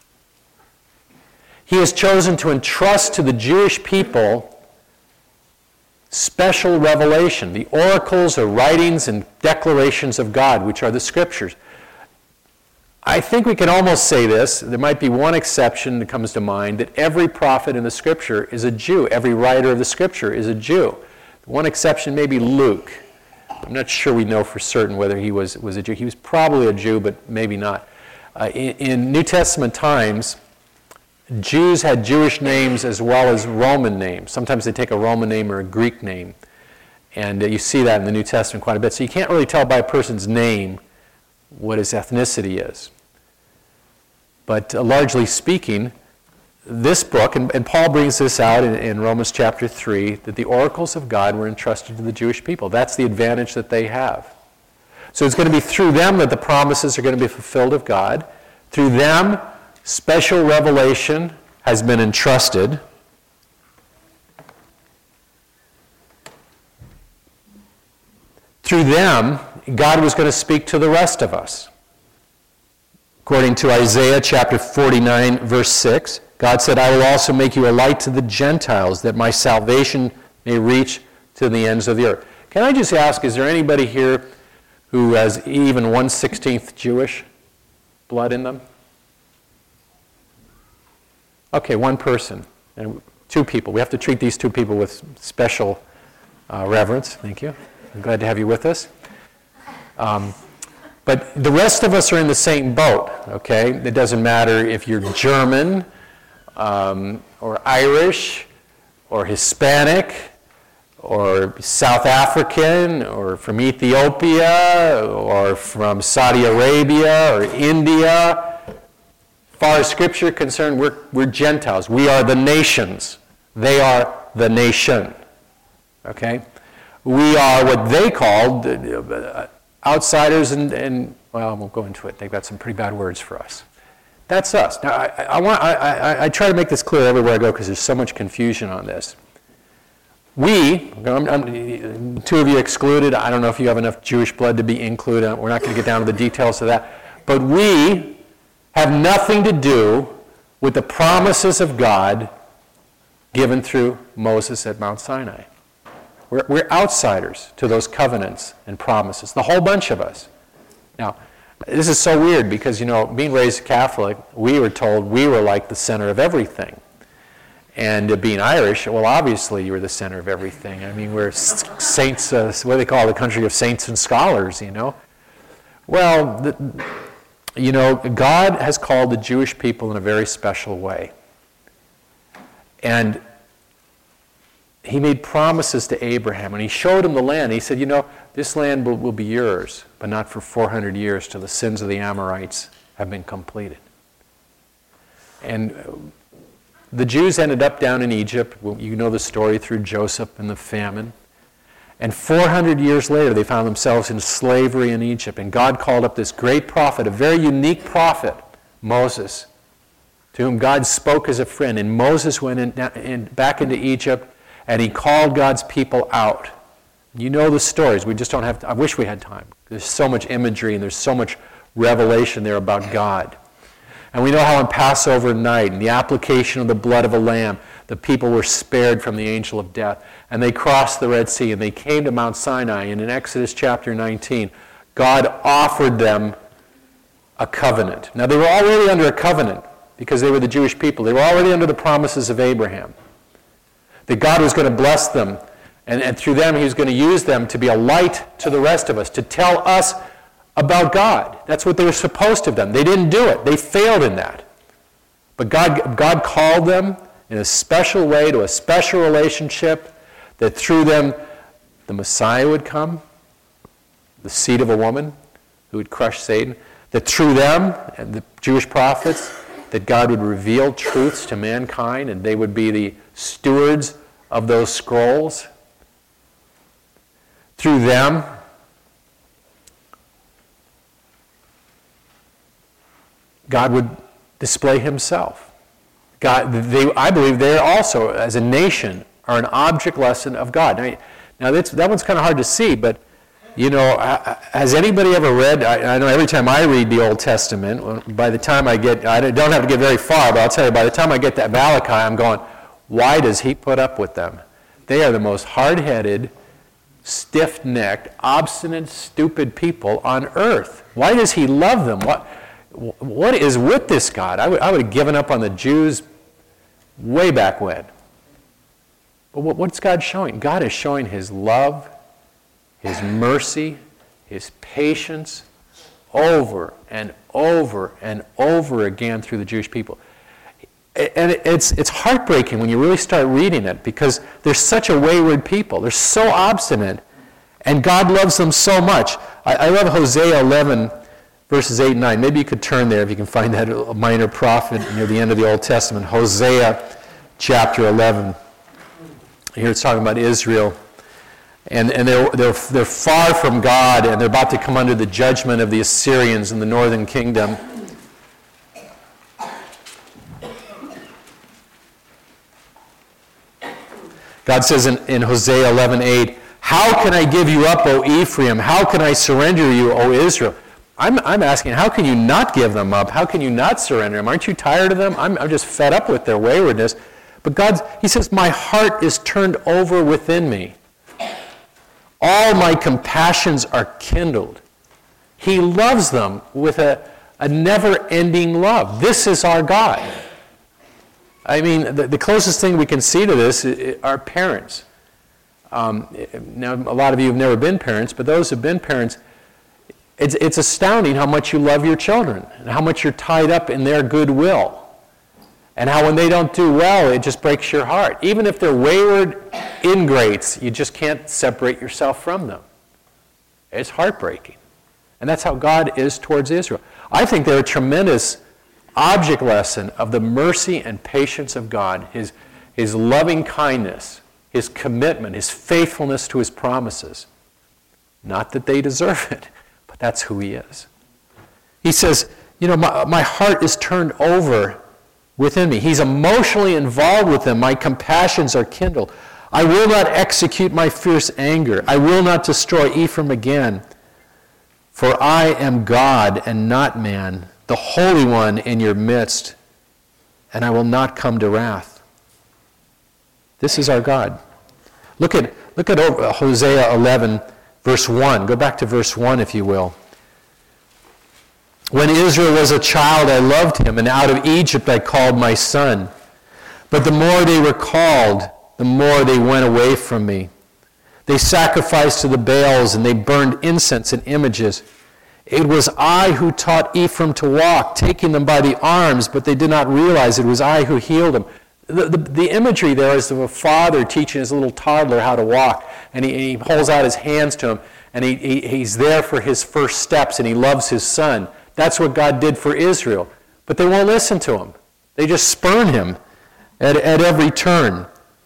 S1: He has chosen to entrust to the Jewish people special revelation, the oracles or writings and declarations of God, which are the Scriptures. I think we can almost say this, there might be one exception that comes to mind, that every prophet in the Scripture is a Jew. Every writer of the Scripture is a Jew. One exception may be Luke. I'm not sure we know for certain whether he was a Jew. He was probably a Jew, but maybe not. In New Testament times, Jews had Jewish names as well as Roman names. Sometimes they take a Roman name or a Greek name. And you see that in the New Testament quite a bit. So you can't really tell by a person's name what his ethnicity is. But largely speaking, this book, and Paul brings this out in Romans chapter 3, that the oracles of God were entrusted to the Jewish people. That's the advantage that they have. So it's going to be through them that the promises are going to be fulfilled of God. Through them, special revelation has been entrusted. Through them, God was going to speak to the rest of us. According to Isaiah chapter 49, verse 6, God said, I will also make you a light to the Gentiles, that my salvation may reach to the ends of the earth. Can I just ask, is there anybody here who has even 1/16 Jewish blood in them? Okay, one person. And two people. We have to treat these two people with special reverence. Thank you. I'm glad to have you with us. But the rest of us are in the same boat, okay? It doesn't matter if you're German or Irish or Hispanic or South African or from Ethiopia or from Saudi Arabia or India. As far as Scripture is concerned, we're Gentiles. We are the nations. They are the nation, okay? We are what they called outsiders and well, I won't go into it. They've got some pretty bad words for us. That's us. Now, I try to make this clear everywhere I go because there's so much confusion on this. We, two of you excluded. I don't know if you have enough Jewish blood to be included. We're not going to get down to the details of that. But we have nothing to do with the promises of God given through Moses at Mount Sinai. We're outsiders to those covenants and promises, the whole bunch of us. Now, this is so weird because, being raised Catholic, we were told we were like the center of everything. And being Irish, well, obviously you were the center of everything. I mean, we're saints, what do they call it, the country of saints and scholars, Well, God has called the Jewish people in a very special way. And he made promises to Abraham, and he showed him the land. He said, this land will be yours, but not for 400 years till the sins of the Amorites have been completed. And the Jews ended up down in Egypt. You know the story through Joseph and the famine. And 400 years later, they found themselves in slavery in Egypt. And God called up this great prophet, a very unique prophet, Moses, to whom God spoke as a friend. And Moses went back into Egypt, and he called God's people out. You know the stories. We just don't have I wish we had time. There's so much imagery and there's so much revelation there about God. And we know how on Passover night, in the application of the blood of a lamb, the people were spared from the angel of death. And they crossed the Red Sea and they came to Mount Sinai. And in Exodus chapter 19, God offered them a covenant. Now they were already under a covenant because they were the Jewish people. They were already under the promises of Abraham. That God was going to bless them, and through them he was going to use them to be a light to the rest of us, to tell us about God. That's what they were supposed to have done. They didn't do it. They failed in that. But God called them in a special way to a special relationship, that through them the Messiah would come, the seed of a woman who would crush Satan, that through them, and the Jewish prophets, that God would reveal truths to mankind and they would be the stewards of those scrolls. Through them, God would display himself. I believe they also, as a nation, are an object lesson of God. Now that one's kind of hard to see, but has anybody ever read, I know every time I read the Old Testament, by the time I don't have to get very far, but I'll tell you, by the time I get to Malachi, I'm going, why does he put up with them? They are the most hard-headed, stiff-necked, obstinate, stupid people on earth. Why does he love them? What is with this God? I would have given up on the Jews way back when. But what's God showing? God is showing his love, his mercy, his patience over and over and over again through the Jewish people. And it's heartbreaking when you really start reading it because they're such a wayward people. They're so obstinate, and God loves them so much. I love Hosea 11, verses 8 and 9. Maybe you could turn there if you can find that minor prophet near the end of the Old Testament. Hosea chapter 11. Here it's talking about Israel. And they're far from God, and they're about to come under the judgment of the Assyrians in the northern kingdom. God says in Hosea 11:8, "How can I give you up, O Ephraim? How can I surrender you, O Israel?" I'm asking, how can you not give them up? How can you not surrender them? Aren't you tired of them? I'm just fed up with their waywardness. But he says, "My heart is turned over within me. All my compassions are kindled." He loves them with a never-ending love. This is our God. I mean, the closest thing we can see to this are parents. Now, a lot of you have never been parents, but those who have been parents, it's astounding how much you love your children and how much you're tied up in their goodwill. And how when they don't do well, it just breaks your heart. Even if they're wayward ingrates, you just can't separate yourself from them. It's heartbreaking. And that's how God is towards Israel. I think they're a tremendous object lesson of the mercy and patience of God, his loving kindness, his commitment, his faithfulness to his promises. Not that they deserve it, but that's who he is. He says, my heart is turned over within me. He's emotionally involved with them. My compassions are kindled. I will not execute my fierce anger. I will not destroy Ephraim again. For I am God and not man, the Holy One in your midst, and I will not come to wrath. This is our God. Look at Hosea 11, verse 1. Go back to verse 1, if you will. "When Israel was a child, I loved him, and out of Egypt I called my son. But the more they were called, the more they went away from me. They sacrificed to the Baals, and they burned incense and images. It was I who taught Ephraim to walk, taking them by the arms, but they did not realize it was I who healed them." The imagery there is of a father teaching his little toddler how to walk, and he holds out his hands to him, and he's there for his first steps, and he loves his son. That's what God did for Israel. But they won't listen to him. They just spurn him at every turn.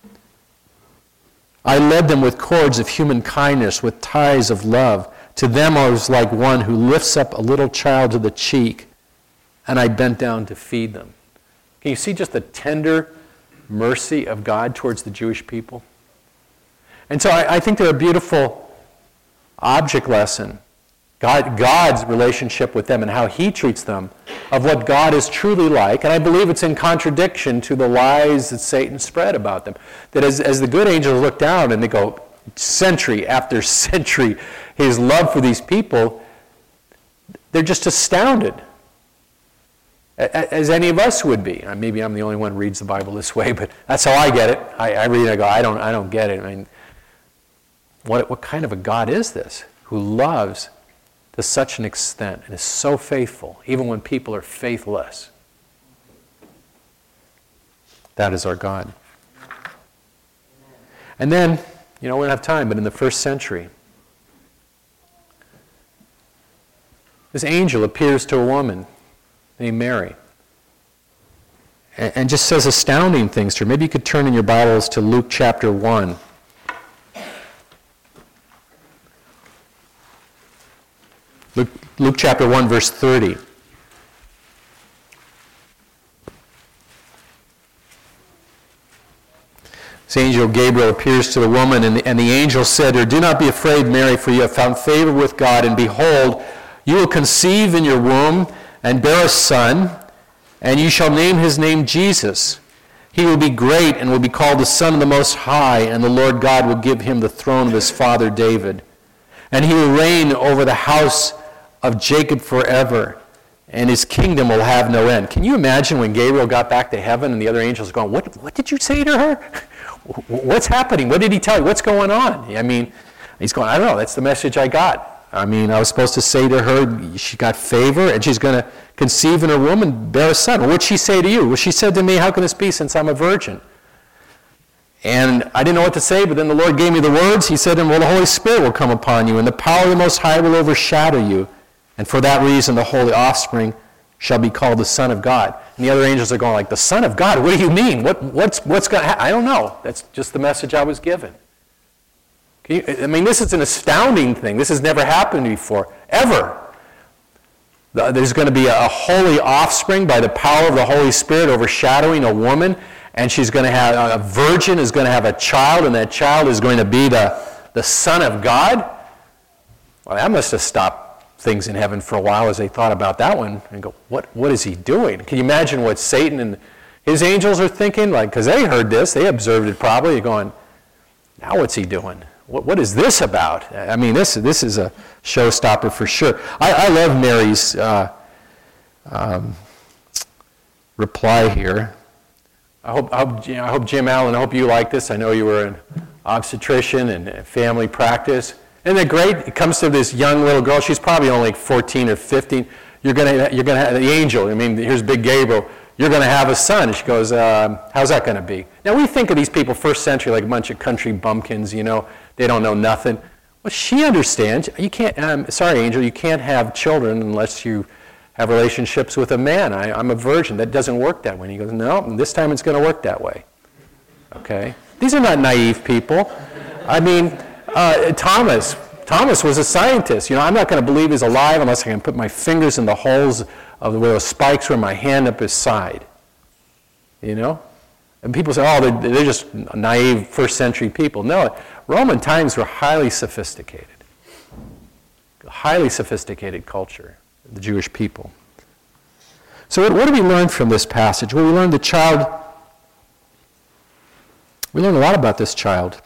S1: "I led them with cords of human kindness, with ties of love. To them I was like one who lifts up a little child to the cheek, and I bent down to feed them." Can you see just the tender mercy of God towards the Jewish people? And so I think they're a beautiful object lesson. God's relationship with them and how he treats them, of what God is truly like. And I believe it's in contradiction to the lies that Satan spread about them. That as the good angels look down and they go century after century, his love for these people, they're just astounded. As any of us would be. Maybe I'm the only one who reads the Bible this way, but that's how I get it. I read it and I go, I don't get it. I mean, what kind of a God is this who loves to such an extent and is so faithful, even when people are faithless? That is our God. And then, we don't have time, but in the first century, this angel appears to a woman named Mary and just says astounding things to her. Maybe you could turn in your Bibles to Luke chapter 1. Luke chapter 1, verse 30. This angel Gabriel appears to the woman, and the angel said to her, "Do not be afraid, Mary, for you have found favor with God, and behold, you will conceive in your womb and bear a son, and you shall name his name Jesus. He will be great and will be called the Son of the Most High, and the Lord God will give him the throne of his father David. And he will reign over the house of Jacob forever, and his kingdom will have no end." Can you imagine when Gabriel got back to heaven and the other angels going, what did you say to her? What's happening? What did he tell you? What's going on? He's going, I don't know. That's the message I got. I was supposed to say to her, she got favor, and she's going to conceive in her womb and bear a son. What'd she say to you? Well, she said to me, "How can this be since I'm a virgin?" And I didn't know what to say, but then the Lord gave me the words. He said to him, "Well, the Holy Spirit will come upon you, and the power of the Most High will overshadow you. And for that reason, the holy offspring shall be called the Son of God." And the other angels are going like, "The Son of God? What do you mean? What's going to happen?" I don't know. That's just the message I was given. This is an astounding thing. This has never happened before, ever. There's going to be a holy offspring by the power of the Holy Spirit overshadowing a woman, and she's going to have, a virgin is going to have a child, and that child is going to be the Son of God. Well, that must have stopped things in heaven for a while as they thought about that one and go, what is he doing? Can you imagine what Satan and his angels are thinking? Because they heard this, they observed it probably. You're going, now what's he doing? What is this about? This is a showstopper for sure. I love Mary's reply here. I hope Jim Allen, I hope you like this. I know you were an obstetrician and family practice. Isn't it great? It comes to this young little girl. She's probably only 14 or 15. You're gonna have the angel. Here's big Gabriel. You're going to have a son. She goes, how's that going to be? Now, we think of these people first century like a bunch of country bumpkins, They don't know nothing. Well, she understands. You can't, sorry, angel, you can't have children unless you have relationships with a man. I'm a virgin. That doesn't work that way. And he goes, no, this time it's going to work that way. Okay? These are not naive people. Thomas was a scientist. I'm not going to believe he's alive unless I can put my fingers in the holes of where those spikes were in my hand up his side. And people say, oh, they're just naive first century people. No, Roman times were highly sophisticated. Highly sophisticated culture, the Jewish people. So what do we learn from this passage? Well, we learn we learn a lot about this child.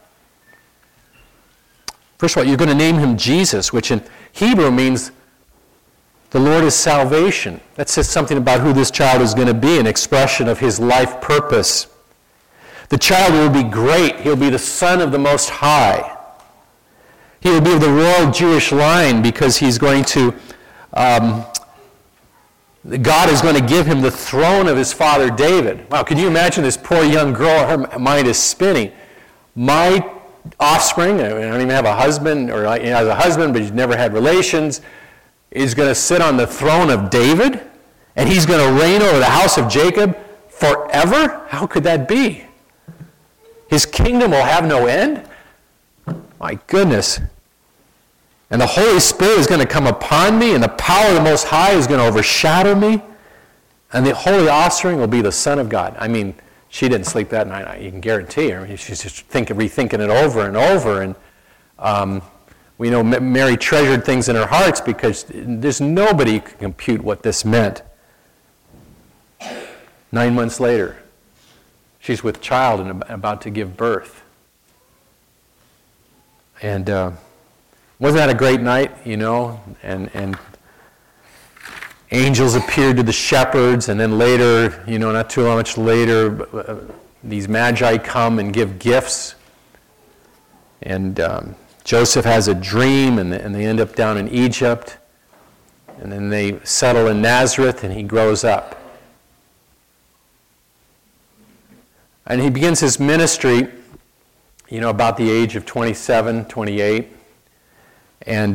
S1: First of all, you're going to name him Jesus, which in Hebrew means the Lord is salvation. That says something about who this child is going to be, an expression of his life purpose. The child will be great. He'll be the Son of the Most High. He will be of the royal Jewish line because he's going to, God is going to give him the throne of his father David. Wow, can you imagine this poor young girl? Her mind is spinning. My offspring, I don't even have a husband, or he has a husband, but he's never had relations, is going to sit on the throne of David, and he's going to reign over the house of Jacob forever? How could that be? His kingdom will have no end? My goodness. And the Holy Spirit is going to come upon me, and the power of the Most High is going to overshadow me, and the holy offspring will be the Son of God. She didn't sleep that night, you can guarantee her. She's just rethinking it over and over. And we know Mary treasured things in her hearts because there's nobody who can compute what this meant. 9 months later, she's with child and about to give birth. And wasn't that a great night, And angels appeared to the shepherds, and then later, not too much later, these magi come and give gifts. And Joseph has a dream, and they end up down in Egypt. And then they settle in Nazareth, and he grows up. And he begins his ministry, about the age of 27, 28. And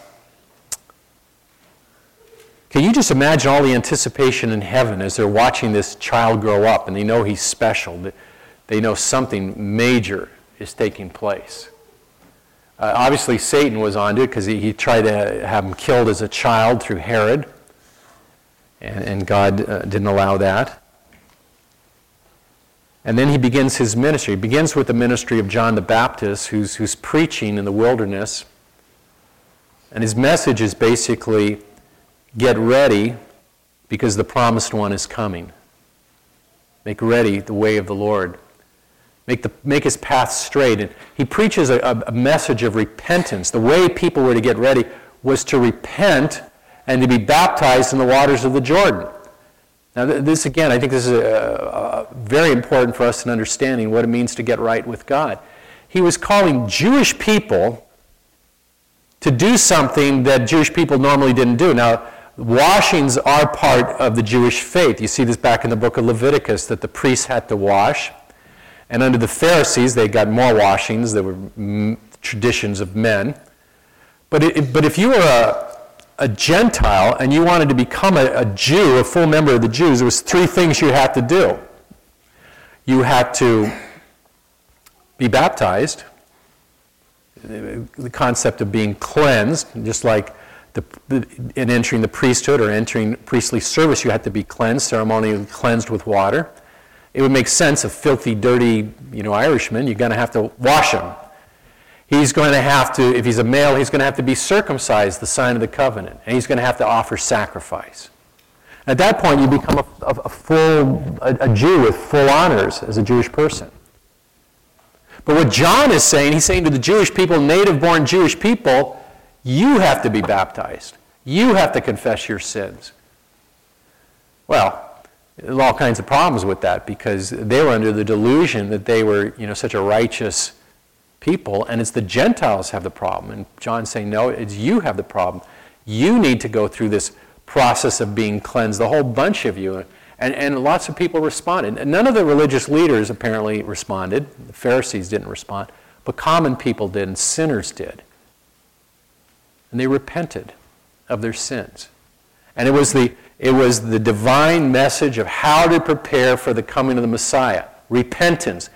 S1: can you just imagine all the anticipation in heaven as they're watching this child grow up, and they know he's special. They know something major is taking place. Obviously, Satan was onto it because he tried to have him killed as a child through Herod, and God didn't allow that. And then he begins his ministry. He begins with the ministry of John the Baptist, who's preaching in the wilderness. And his message is basically, get ready because the promised one is coming. Make ready the way of the Lord. Make his path straight. And he preaches a message of repentance. The way people were to get ready was to repent and to be baptized in the waters of the Jordan. Now this again, I think this is very important for us in understanding what it means to get right with God. He was calling Jewish people to do something that Jewish people normally didn't do. Now, washings are part of the Jewish faith. You see this back in the book of Leviticus, that the priests had to wash. And under the Pharisees, they got more washings. There were traditions of men. But if you were a Gentile and you wanted to become a Jew, a full member of the Jews, there was three things you had to do. You had to be baptized, the concept of being cleansed, just like in entering the priesthood or entering priestly service, you had to be cleansed, ceremonially cleansed with water. It would make sense, a filthy, dirty, Irishman, you're going to have to wash him. He's going to have to, if he's a male, he's going to have to be circumcised, the sign of the covenant, and he's going to have to offer sacrifice. At that point, you become a Jew with full honors as a Jewish person. But what John is saying, he's saying to the Jewish people, native-born Jewish people, you have to be baptized. You have to confess your sins. Well, there's all kinds of problems with that because they were under the delusion that they were, such a righteous people, and it's the Gentiles have the problem. And John's saying, no, it's you have the problem. You need to go through this process of being cleansed, the whole bunch of you. And lots of people responded. And none of the religious leaders apparently responded. The Pharisees didn't respond. But common people did, and sinners did. And they repented of their sins. And it was the divine message of how to prepare for the coming of the Messiah. Repentance.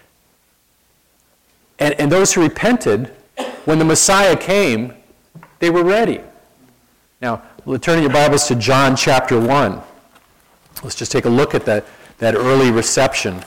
S1: And those who repented, when the Messiah came, they were ready. Now, turn your Bibles to John chapter 1. Let's just take a look at that early reception.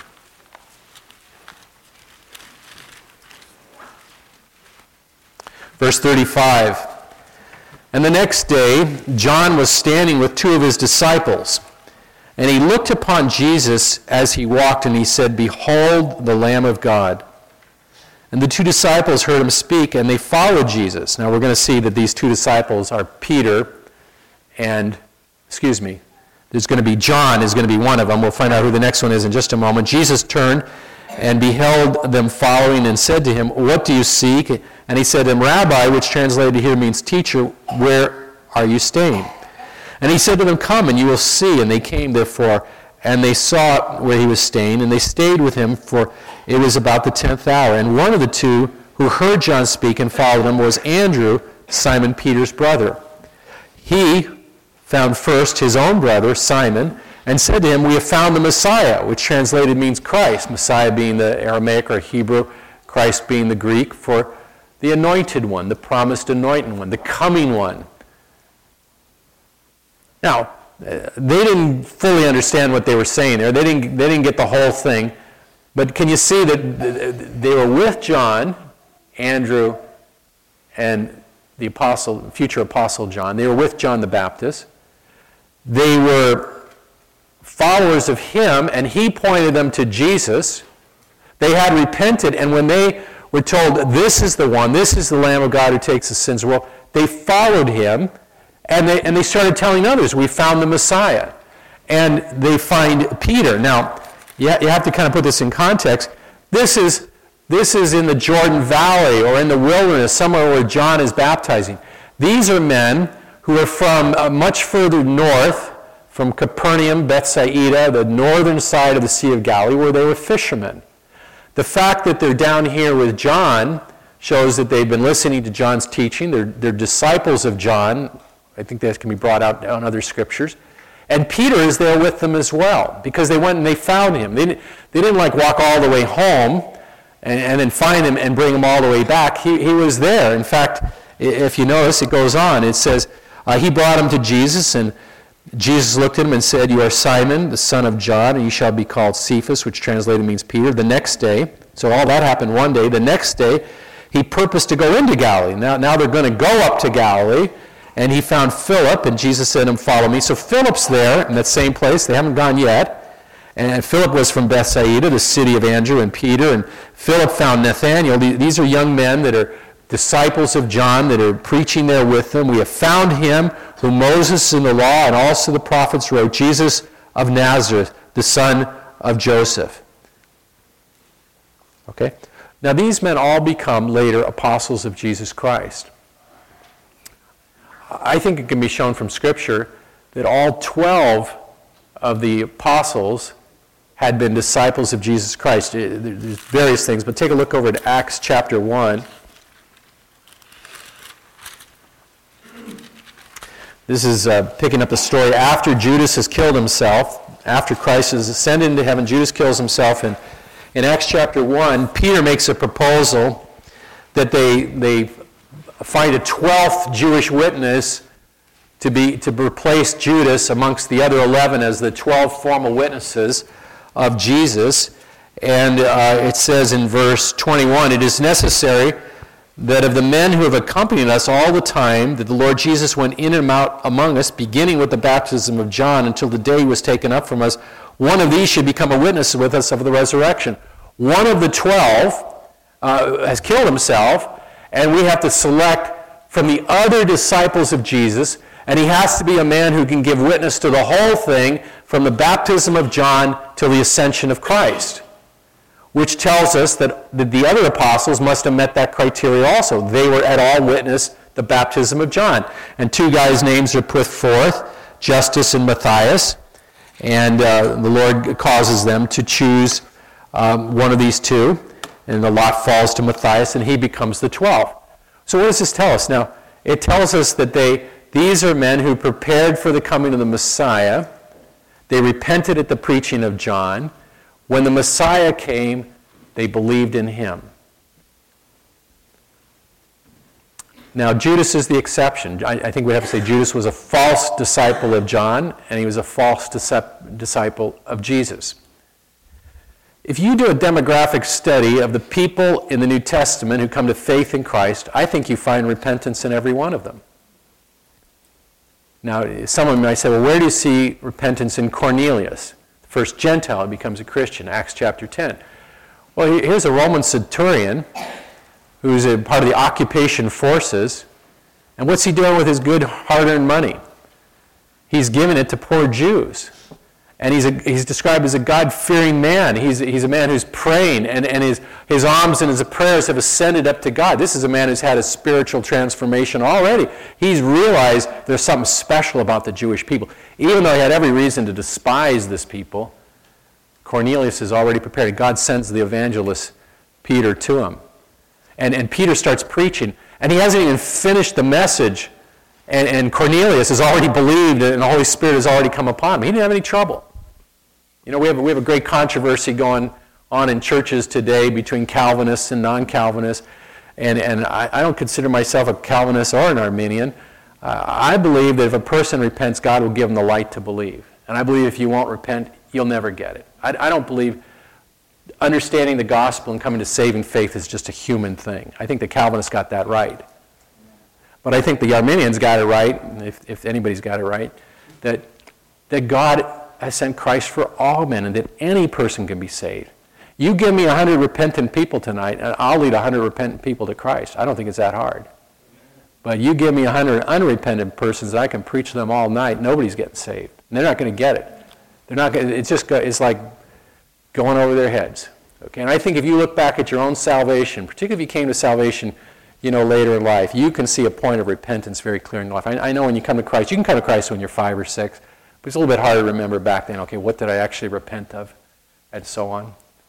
S1: Verse 35. And the next day, John was standing with two of his disciples. And he looked upon Jesus as he walked, and he said, Behold the Lamb of God. And the two disciples heard him speak, and they followed Jesus. Now we're going to see that these two disciples are Peter and, there's going to be John is going to be one of them. We'll find out who the next one is in just a moment. Jesus turned and beheld them following and said to him, What do you seek? And he said to him, Rabbi, which translated here means teacher, where are you staying? And he said to them, Come, and you will see. And they came, therefore, and they saw where he was staying, and they stayed with him, for it was about the 10th hour. And one of the two who heard John speak and followed him was Andrew, Simon Peter's brother. He found first his own brother, Simon, and said to him, We have found the Messiah, which translated means Christ, Messiah being the Aramaic or Hebrew, Christ being the Greek, for the anointed one, the promised anointed one, the coming one. Now, they didn't fully understand what they were saying there. They didn't get the whole thing. But can you see that they were with John, Andrew, and the future apostle John. They were with John the Baptist. They were followers of him, and he pointed them to Jesus. They had repented, and when they were told, this is the one, this is the Lamb of God who takes the sins of the world, they followed him, and they started telling others, we found the Messiah. And they find Peter. Now, you have to kind of put this in context. This is in the Jordan Valley or in the wilderness, somewhere where John is baptizing. These are men who are from much further north, from Capernaum, Bethsaida, the northern side of the Sea of Galilee, where they were fishermen. The fact that they're down here with John shows that they've been listening to John's teaching. They're disciples of John. I think that can be brought out on other scriptures. And Peter is there with them as well, because they went and they found him. They didn't like walk all the way home and then find him and bring him all the way back. He was there. In fact, if you notice, it goes on. It says, he brought him to Jesus, and Jesus looked at him and said, "You are Simon, the son of John, and you shall be called Cephas," which translated means Peter. The next day, so all that happened one day. The next day, he purposed to go into Galilee. Now they're going to go up to Galilee, and he found Philip, and Jesus said to him, "Follow me." So Philip's there in that same place. They haven't gone yet. And Philip was from Bethsaida, the city of Andrew and Peter. And Philip found Nathanael. These are young men that are disciples of John that are preaching there with them. "We have found him whom Moses in the law and also the prophets wrote, Jesus of Nazareth, the son of Joseph." Okay? Now these men all become later apostles of Jesus Christ. I think it can be shown from Scripture that all 12 of the apostles had been disciples of Jesus Christ. There's various things, but take a look over at Acts chapter 1. This is picking up the story after Judas has killed himself. After Christ has ascended into heaven, Judas kills himself. And in Acts chapter 1, Peter makes a proposal that they find a 12th Jewish witness to replace Judas amongst the other 11 as the 12 formal witnesses of Jesus. And it says in verse 21, "It is necessary that of the men who have accompanied us all the time that the Lord Jesus went in and out among us, beginning with the baptism of John until the day he was taken up from us, one of these should become a witness with us of the resurrection." One of the 12 has killed himself, and we have to select from the other disciples of Jesus, and he has to be a man who can give witness to the whole thing from the baptism of John till the ascension of Christ, which tells us that the other apostles must have met that criteria also. They were at all witness the baptism of John. And two guys' names are put forth, Justus and Matthias, and the Lord causes them to choose one of these two, and the lot falls to Matthias, and he becomes the 12. So what does this tell us? Now, it tells us that these are men who prepared for the coming of the Messiah. They repented at the preaching of John. When the Messiah came, they believed in him. Now, Judas is the exception. I think we have to say Judas was a false disciple of John, and he was a false disciple of Jesus. If you do a demographic study of the people in the New Testament who come to faith in Christ, I think you find repentance in every one of them. Now, someone might say, well, where do you see repentance in Cornelius? First Gentile becomes a Christian, Acts chapter 10. Well, here's a Roman centurion who's a part of the occupation forces, and what's he doing with his good hard-earned money? He's giving it to poor Jews. And he's described as a God-fearing man. He's a man who's praying, and his alms and his prayers have ascended up to God. This is a man who's had a spiritual transformation already. He's realized there's something special about the Jewish people. Even though he had every reason to despise this people, Cornelius is already prepared. God sends the evangelist Peter to him. And Peter starts preaching, and he hasn't even finished the message, and Cornelius has already believed, and the Holy Spirit has already come upon him. He didn't have any trouble. You know, we have a great controversy going on in churches today between Calvinists and non-Calvinists, and I don't consider myself a Calvinist or an Arminian. I believe that if a person repents, God will give them the light to believe. And I believe if you won't repent, you'll never get it. I don't believe understanding the gospel and coming to saving faith is just a human thing. I think the Calvinists got that right. But I think the Arminians got it right, if anybody's got it right, that God has sent Christ for all men and that any person can be saved. You give me 100 repentant people tonight, and I'll lead 100 repentant people to Christ. I don't think it's that hard. But you give me 100 unrepentant persons, I can preach to them all night. Nobody's getting saved. And they're not going to get it. They're not. It's like going over their heads. Okay. And I think if you look back at your own salvation, particularly if you came to salvation, later in life, you can see a point of repentance very clear in your life. I know when you come to Christ, you can come to Christ when you're 5 or 6, It was a little bit harder to remember back then, okay, what did I actually repent of, and so on.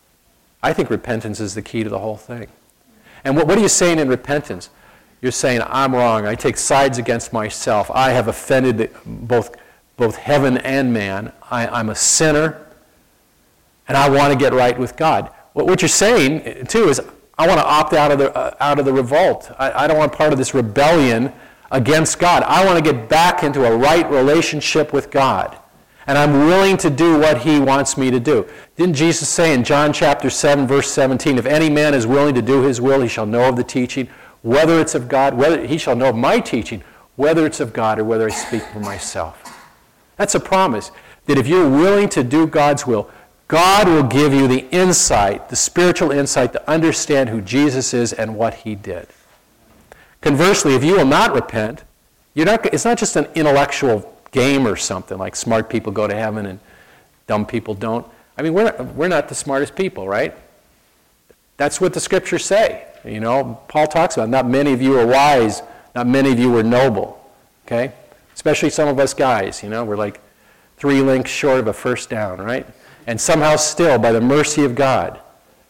S1: I think repentance is the key to the whole thing. And what are you saying in repentance? You're saying, I'm wrong. I take sides against myself. I have offended both heaven and man. I'm a sinner, and I want to get right with God. What you're saying, too, is I want to opt out of the revolt. I don't want part of this rebellion against God. I want to get back into a right relationship with God. And I'm willing to do what he wants me to do. Didn't Jesus say in John chapter 7, verse 17, if any man is willing to do his will, he shall know of the teaching, whether it's of God, whether he shall know of my teaching, whether it's of God or whether I speak for myself. That's a promise, that if you're willing to do God's will, God will give you the insight, the spiritual insight to understand who Jesus is and what he did. Conversely, if you will not repent, it's not just an intellectual game or something, like smart people go to heaven and dumb people don't. I mean, we're not the smartest people, right? That's what the scriptures say. You know, Paul talks about, not many of you are wise, not many of you are noble, okay? Especially some of us guys, you know, we're like 3 links short of a first down, right? And somehow still, by the mercy of God,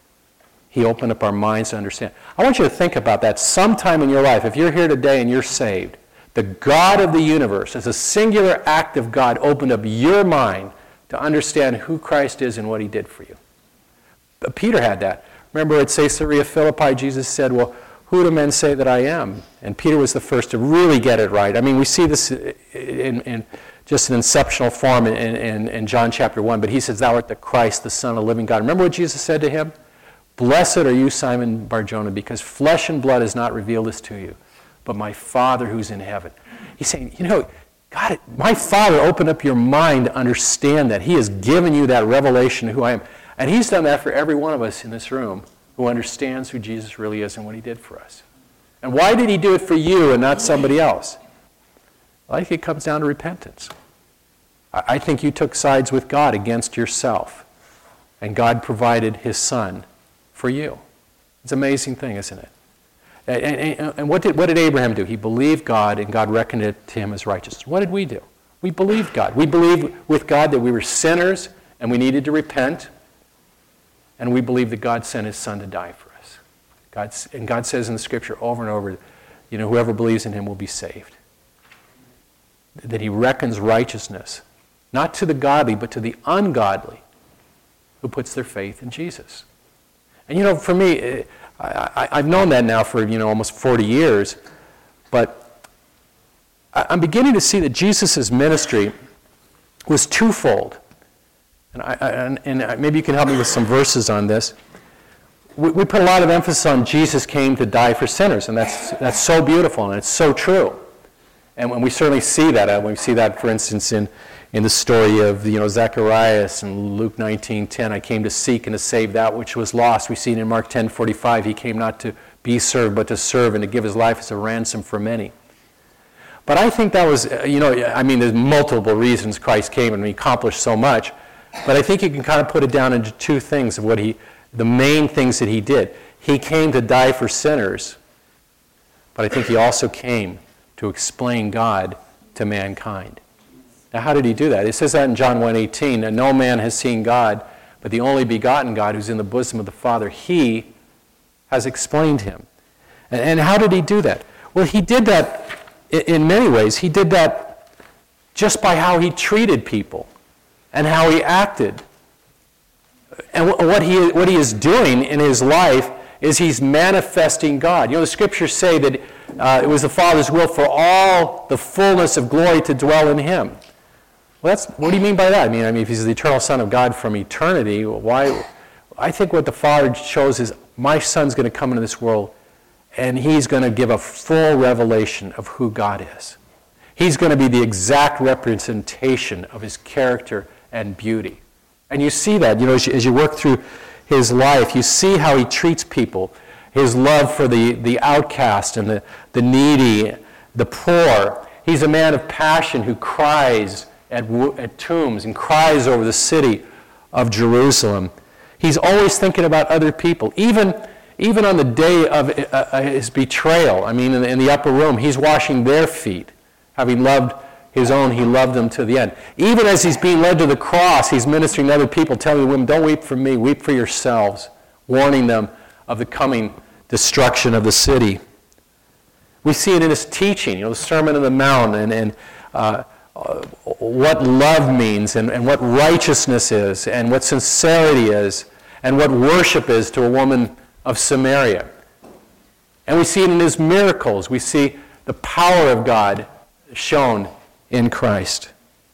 S1: he opened up our minds to understand. I want you to think about that sometime in your life. If you're here today and you're saved, the God of the universe, as a singular act of God, opened up your mind to understand who Christ is and what he did for you. But Peter had that. Remember at Caesarea Philippi, Jesus said, well, who do men say that I am? And Peter was the first to really get it right. I mean, we see this in just an inceptional form in John chapter 1, but he says, thou art the Christ, the Son of the living God. Remember what Jesus said to him? Blessed are you, Simon Bar-Jonah, because flesh and blood has not revealed this to you, but my Father who's in heaven. He's saying, you know, God, my Father opened up your mind to understand that. He has given you that revelation of who I am. And he's done that for every one of us in this room who understands who Jesus really is and what he did for us. And why did he do it for you and not somebody else? Well, I think it comes down to repentance. I think you took sides with God against yourself, and God provided his Son for you. It's an amazing thing, isn't it? And what did Abraham do? He believed God, and God reckoned it to him as righteousness. What did we do? We believed God. We believed with God that we were sinners and we needed to repent, and we believed that God sent his Son to die for us. And God says in the Scripture over and over, you know, whoever believes in him will be saved. That he reckons righteousness, not to the godly, but to the ungodly who puts their faith in Jesus. And you know, for me, I've known that now for, you know, almost 40 years, but I'm beginning to see that Jesus' ministry was twofold. And maybe you can help me with some verses on this. We put a lot of emphasis on Jesus came to die for sinners, and that's so beautiful, and it's so true. And we certainly see that. We see that, for instance, in the story of, you know, Zacharias in Luke 19:10. I came to seek and to save that which was lost. We see it in Mark 10:45. He came not to be served, but to serve and to give his life as a ransom for many. But I think that was, you know, I mean, there's multiple reasons Christ came and he accomplished so much. But I think you can kind of put it down into two things of the main things that he did. He came to die for sinners, but I think he also came to explain God to mankind. Now, how did he do that? It says that in John 1:18, that no man has seen God, but the only begotten God who's in the bosom of the Father, he has explained him. And how did he do that? Well, he did that in many ways. He did that just by how he treated people and how he acted. And what he is doing in his life is he's manifesting God. You know, the scriptures say that it was the Father's will for all the fullness of glory to dwell in him. Well, what do you mean by that? I mean, if he's the eternal Son of God from eternity, why? I think what the Father shows is my Son's going to come into this world and he's going to give a full revelation of who God is. He's going to be the exact representation of his character and beauty. And you see that, you know, as you work through his life, you see how he treats people, his love for the outcast and the needy, the poor. He's a man of passion who cries at tombs and cries over the city of Jerusalem. He's always thinking about other people. Even on the day of his betrayal, I mean, in the upper room, he's washing their feet, having loved his own, he loved them to the end. Even as he's being led to the cross, he's ministering to other people, telling the women, don't weep for me, weep for yourselves, warning them of the coming destruction of the city. We see it in his teaching, the Sermon on the Mount, and what love means, and what righteousness is, and what sincerity is, and what worship is to a woman of Samaria. And we see it in his miracles. We see the power of God shown in Christ.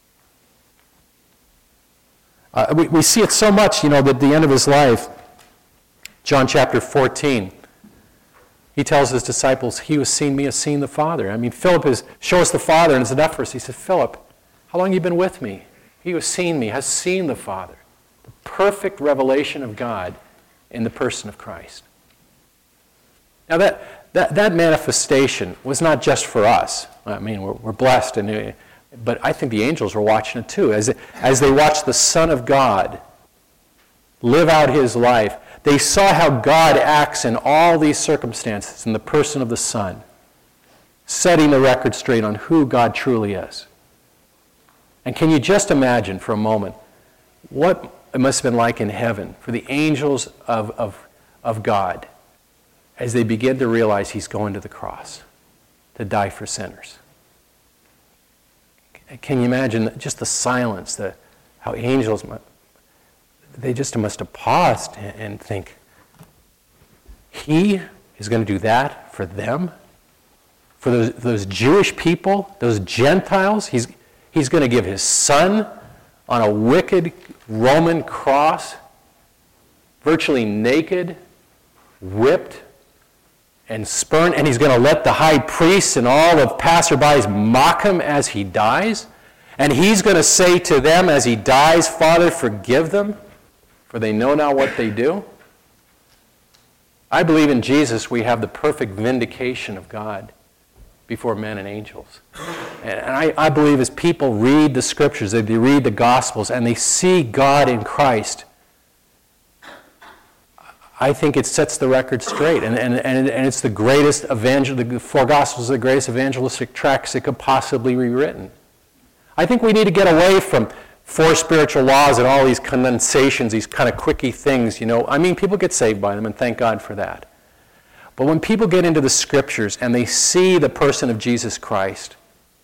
S1: We see it so much, that at the end of his life, John chapter 14, he tells his disciples, he who has seen me has seen the Father. Philip is, show us the Father, and it's enough for us. He said, Philip, how long have you been with me? He who has seen me has seen the Father. The perfect revelation of God in the person of Christ. Now that manifestation was not just for us. We're blessed, but I think the angels were watching it too. As they watched the Son of God live out his life, they saw how God acts in all these circumstances in the person of the Son, setting the record straight on who God truly is. And can you just imagine for a moment what it must have been like in heaven for the angels of God as they begin to realize he's going to the cross to die for sinners? Can you imagine just the silence, how angels, they just must have paused and think, he is going to do that for them? For those Jewish people, those Gentiles? He's going to give his Son on a wicked Roman cross, virtually naked, whipped, and spurned, and he's going to let the high priests and all of passerbys mock him as he dies, and he's going to say to them as he dies, Father, forgive them, for they know not what they do. I believe in Jesus we have the perfect vindication of God before men and angels. And I believe as people read the Scriptures, they read the Gospels, and they see God in Christ, I think it sets the record straight. And it's the greatest the four Gospels are the greatest evangelistic tracts that could possibly be written. I think we need to get away from four spiritual laws and all these condensations, these kind of quickie things, people get saved by them, and thank God for that. But when people get into the Scriptures and they see the person of Jesus Christ,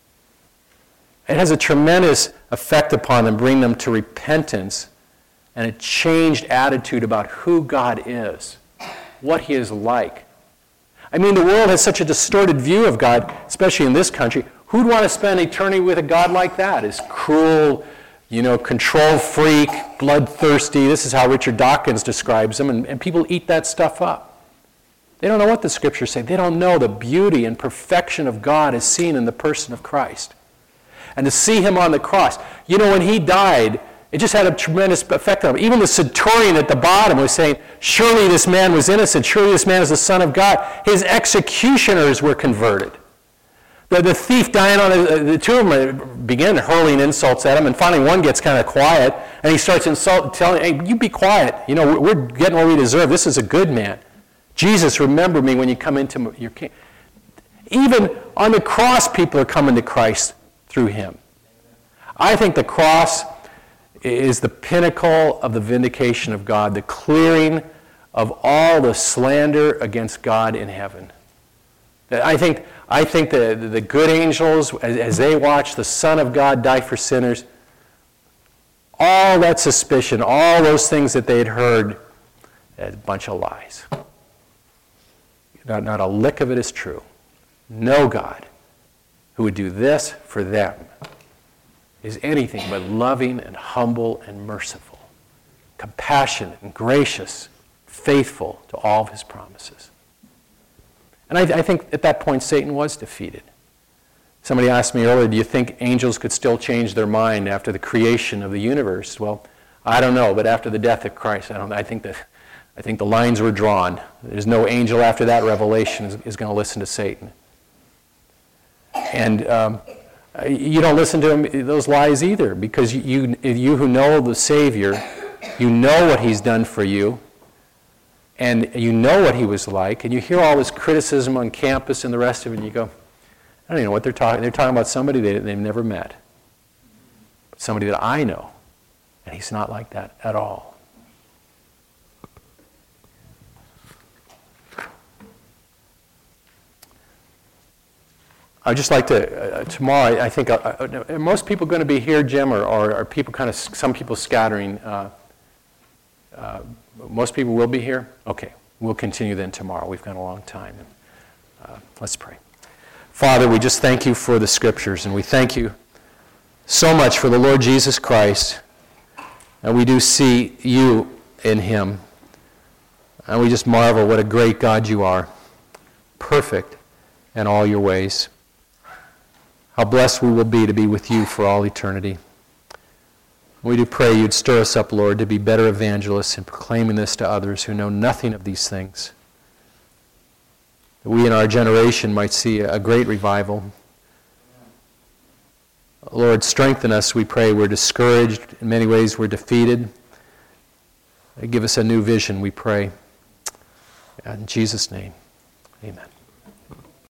S1: it has a tremendous effect upon them, bring them to repentance and a changed attitude about who God is, what he is like. The world has such a distorted view of God, especially in this country. Who'd want to spend eternity with a God like that? Is cruel, control freak, bloodthirsty. This is how Richard Dawkins describes him, and people eat that stuff up. They don't know what the Scriptures say. They don't know the beauty and perfection of God as seen in the person of Christ. And to see him on the cross. When he died, it just had a tremendous effect on him. Even the centurion at the bottom was saying, surely this man was innocent. Surely this man is the Son of God. His executioners were converted. The thief dying on the two of them began hurling insults at him, and finally one gets kind of quiet, and he starts telling, hey, you be quiet. We're getting what we deserve. This is a good man. Jesus, remember me when you come into your kingdom. Even on the cross, people are coming to Christ through him. I think the cross is the pinnacle of the vindication of God, the clearing of all the slander against God in heaven. I think the good angels, as they watch the Son of God die for sinners, all that suspicion, all those things that they had heard, a bunch of lies. Not a lick of it is true. No God who would do this for them is anything but loving and humble and merciful, compassionate and gracious, faithful to all of his promises. And I think at that point Satan was defeated. Somebody asked me earlier, do you think angels could still change their mind after the creation of the universe? Well, I don't know, but after the death of Christ, I think the lines were drawn. There's no angel after that revelation is going to listen to Satan. And you don't listen to those lies either, because you who know the Savior, you know what he's done for you, and you know what he was like, and you hear all this criticism on campus and the rest of it, and you go, I don't even know what they're talking. They're talking about somebody they've never met. Somebody that I know. And he's not like that at all. I'd just like to, tomorrow, I think, are most people going to be here, Jim, or are people kind of, some people scattering? Most people will be here? Okay, we'll continue then tomorrow. We've got a long time. Let's pray. Father, we just thank you for the Scriptures, and we thank you so much for the Lord Jesus Christ. And we do see you in him. And we just marvel what a great God you are, perfect in all your ways. How blessed we will be to be with you for all eternity. We do pray you'd stir us up, Lord, to be better evangelists in proclaiming this to others who know nothing of these things. That we in our generation might see a great revival. Lord, strengthen us, we pray. We're discouraged. In many ways, we're defeated. Give us a new vision, we pray. In Jesus' name, amen.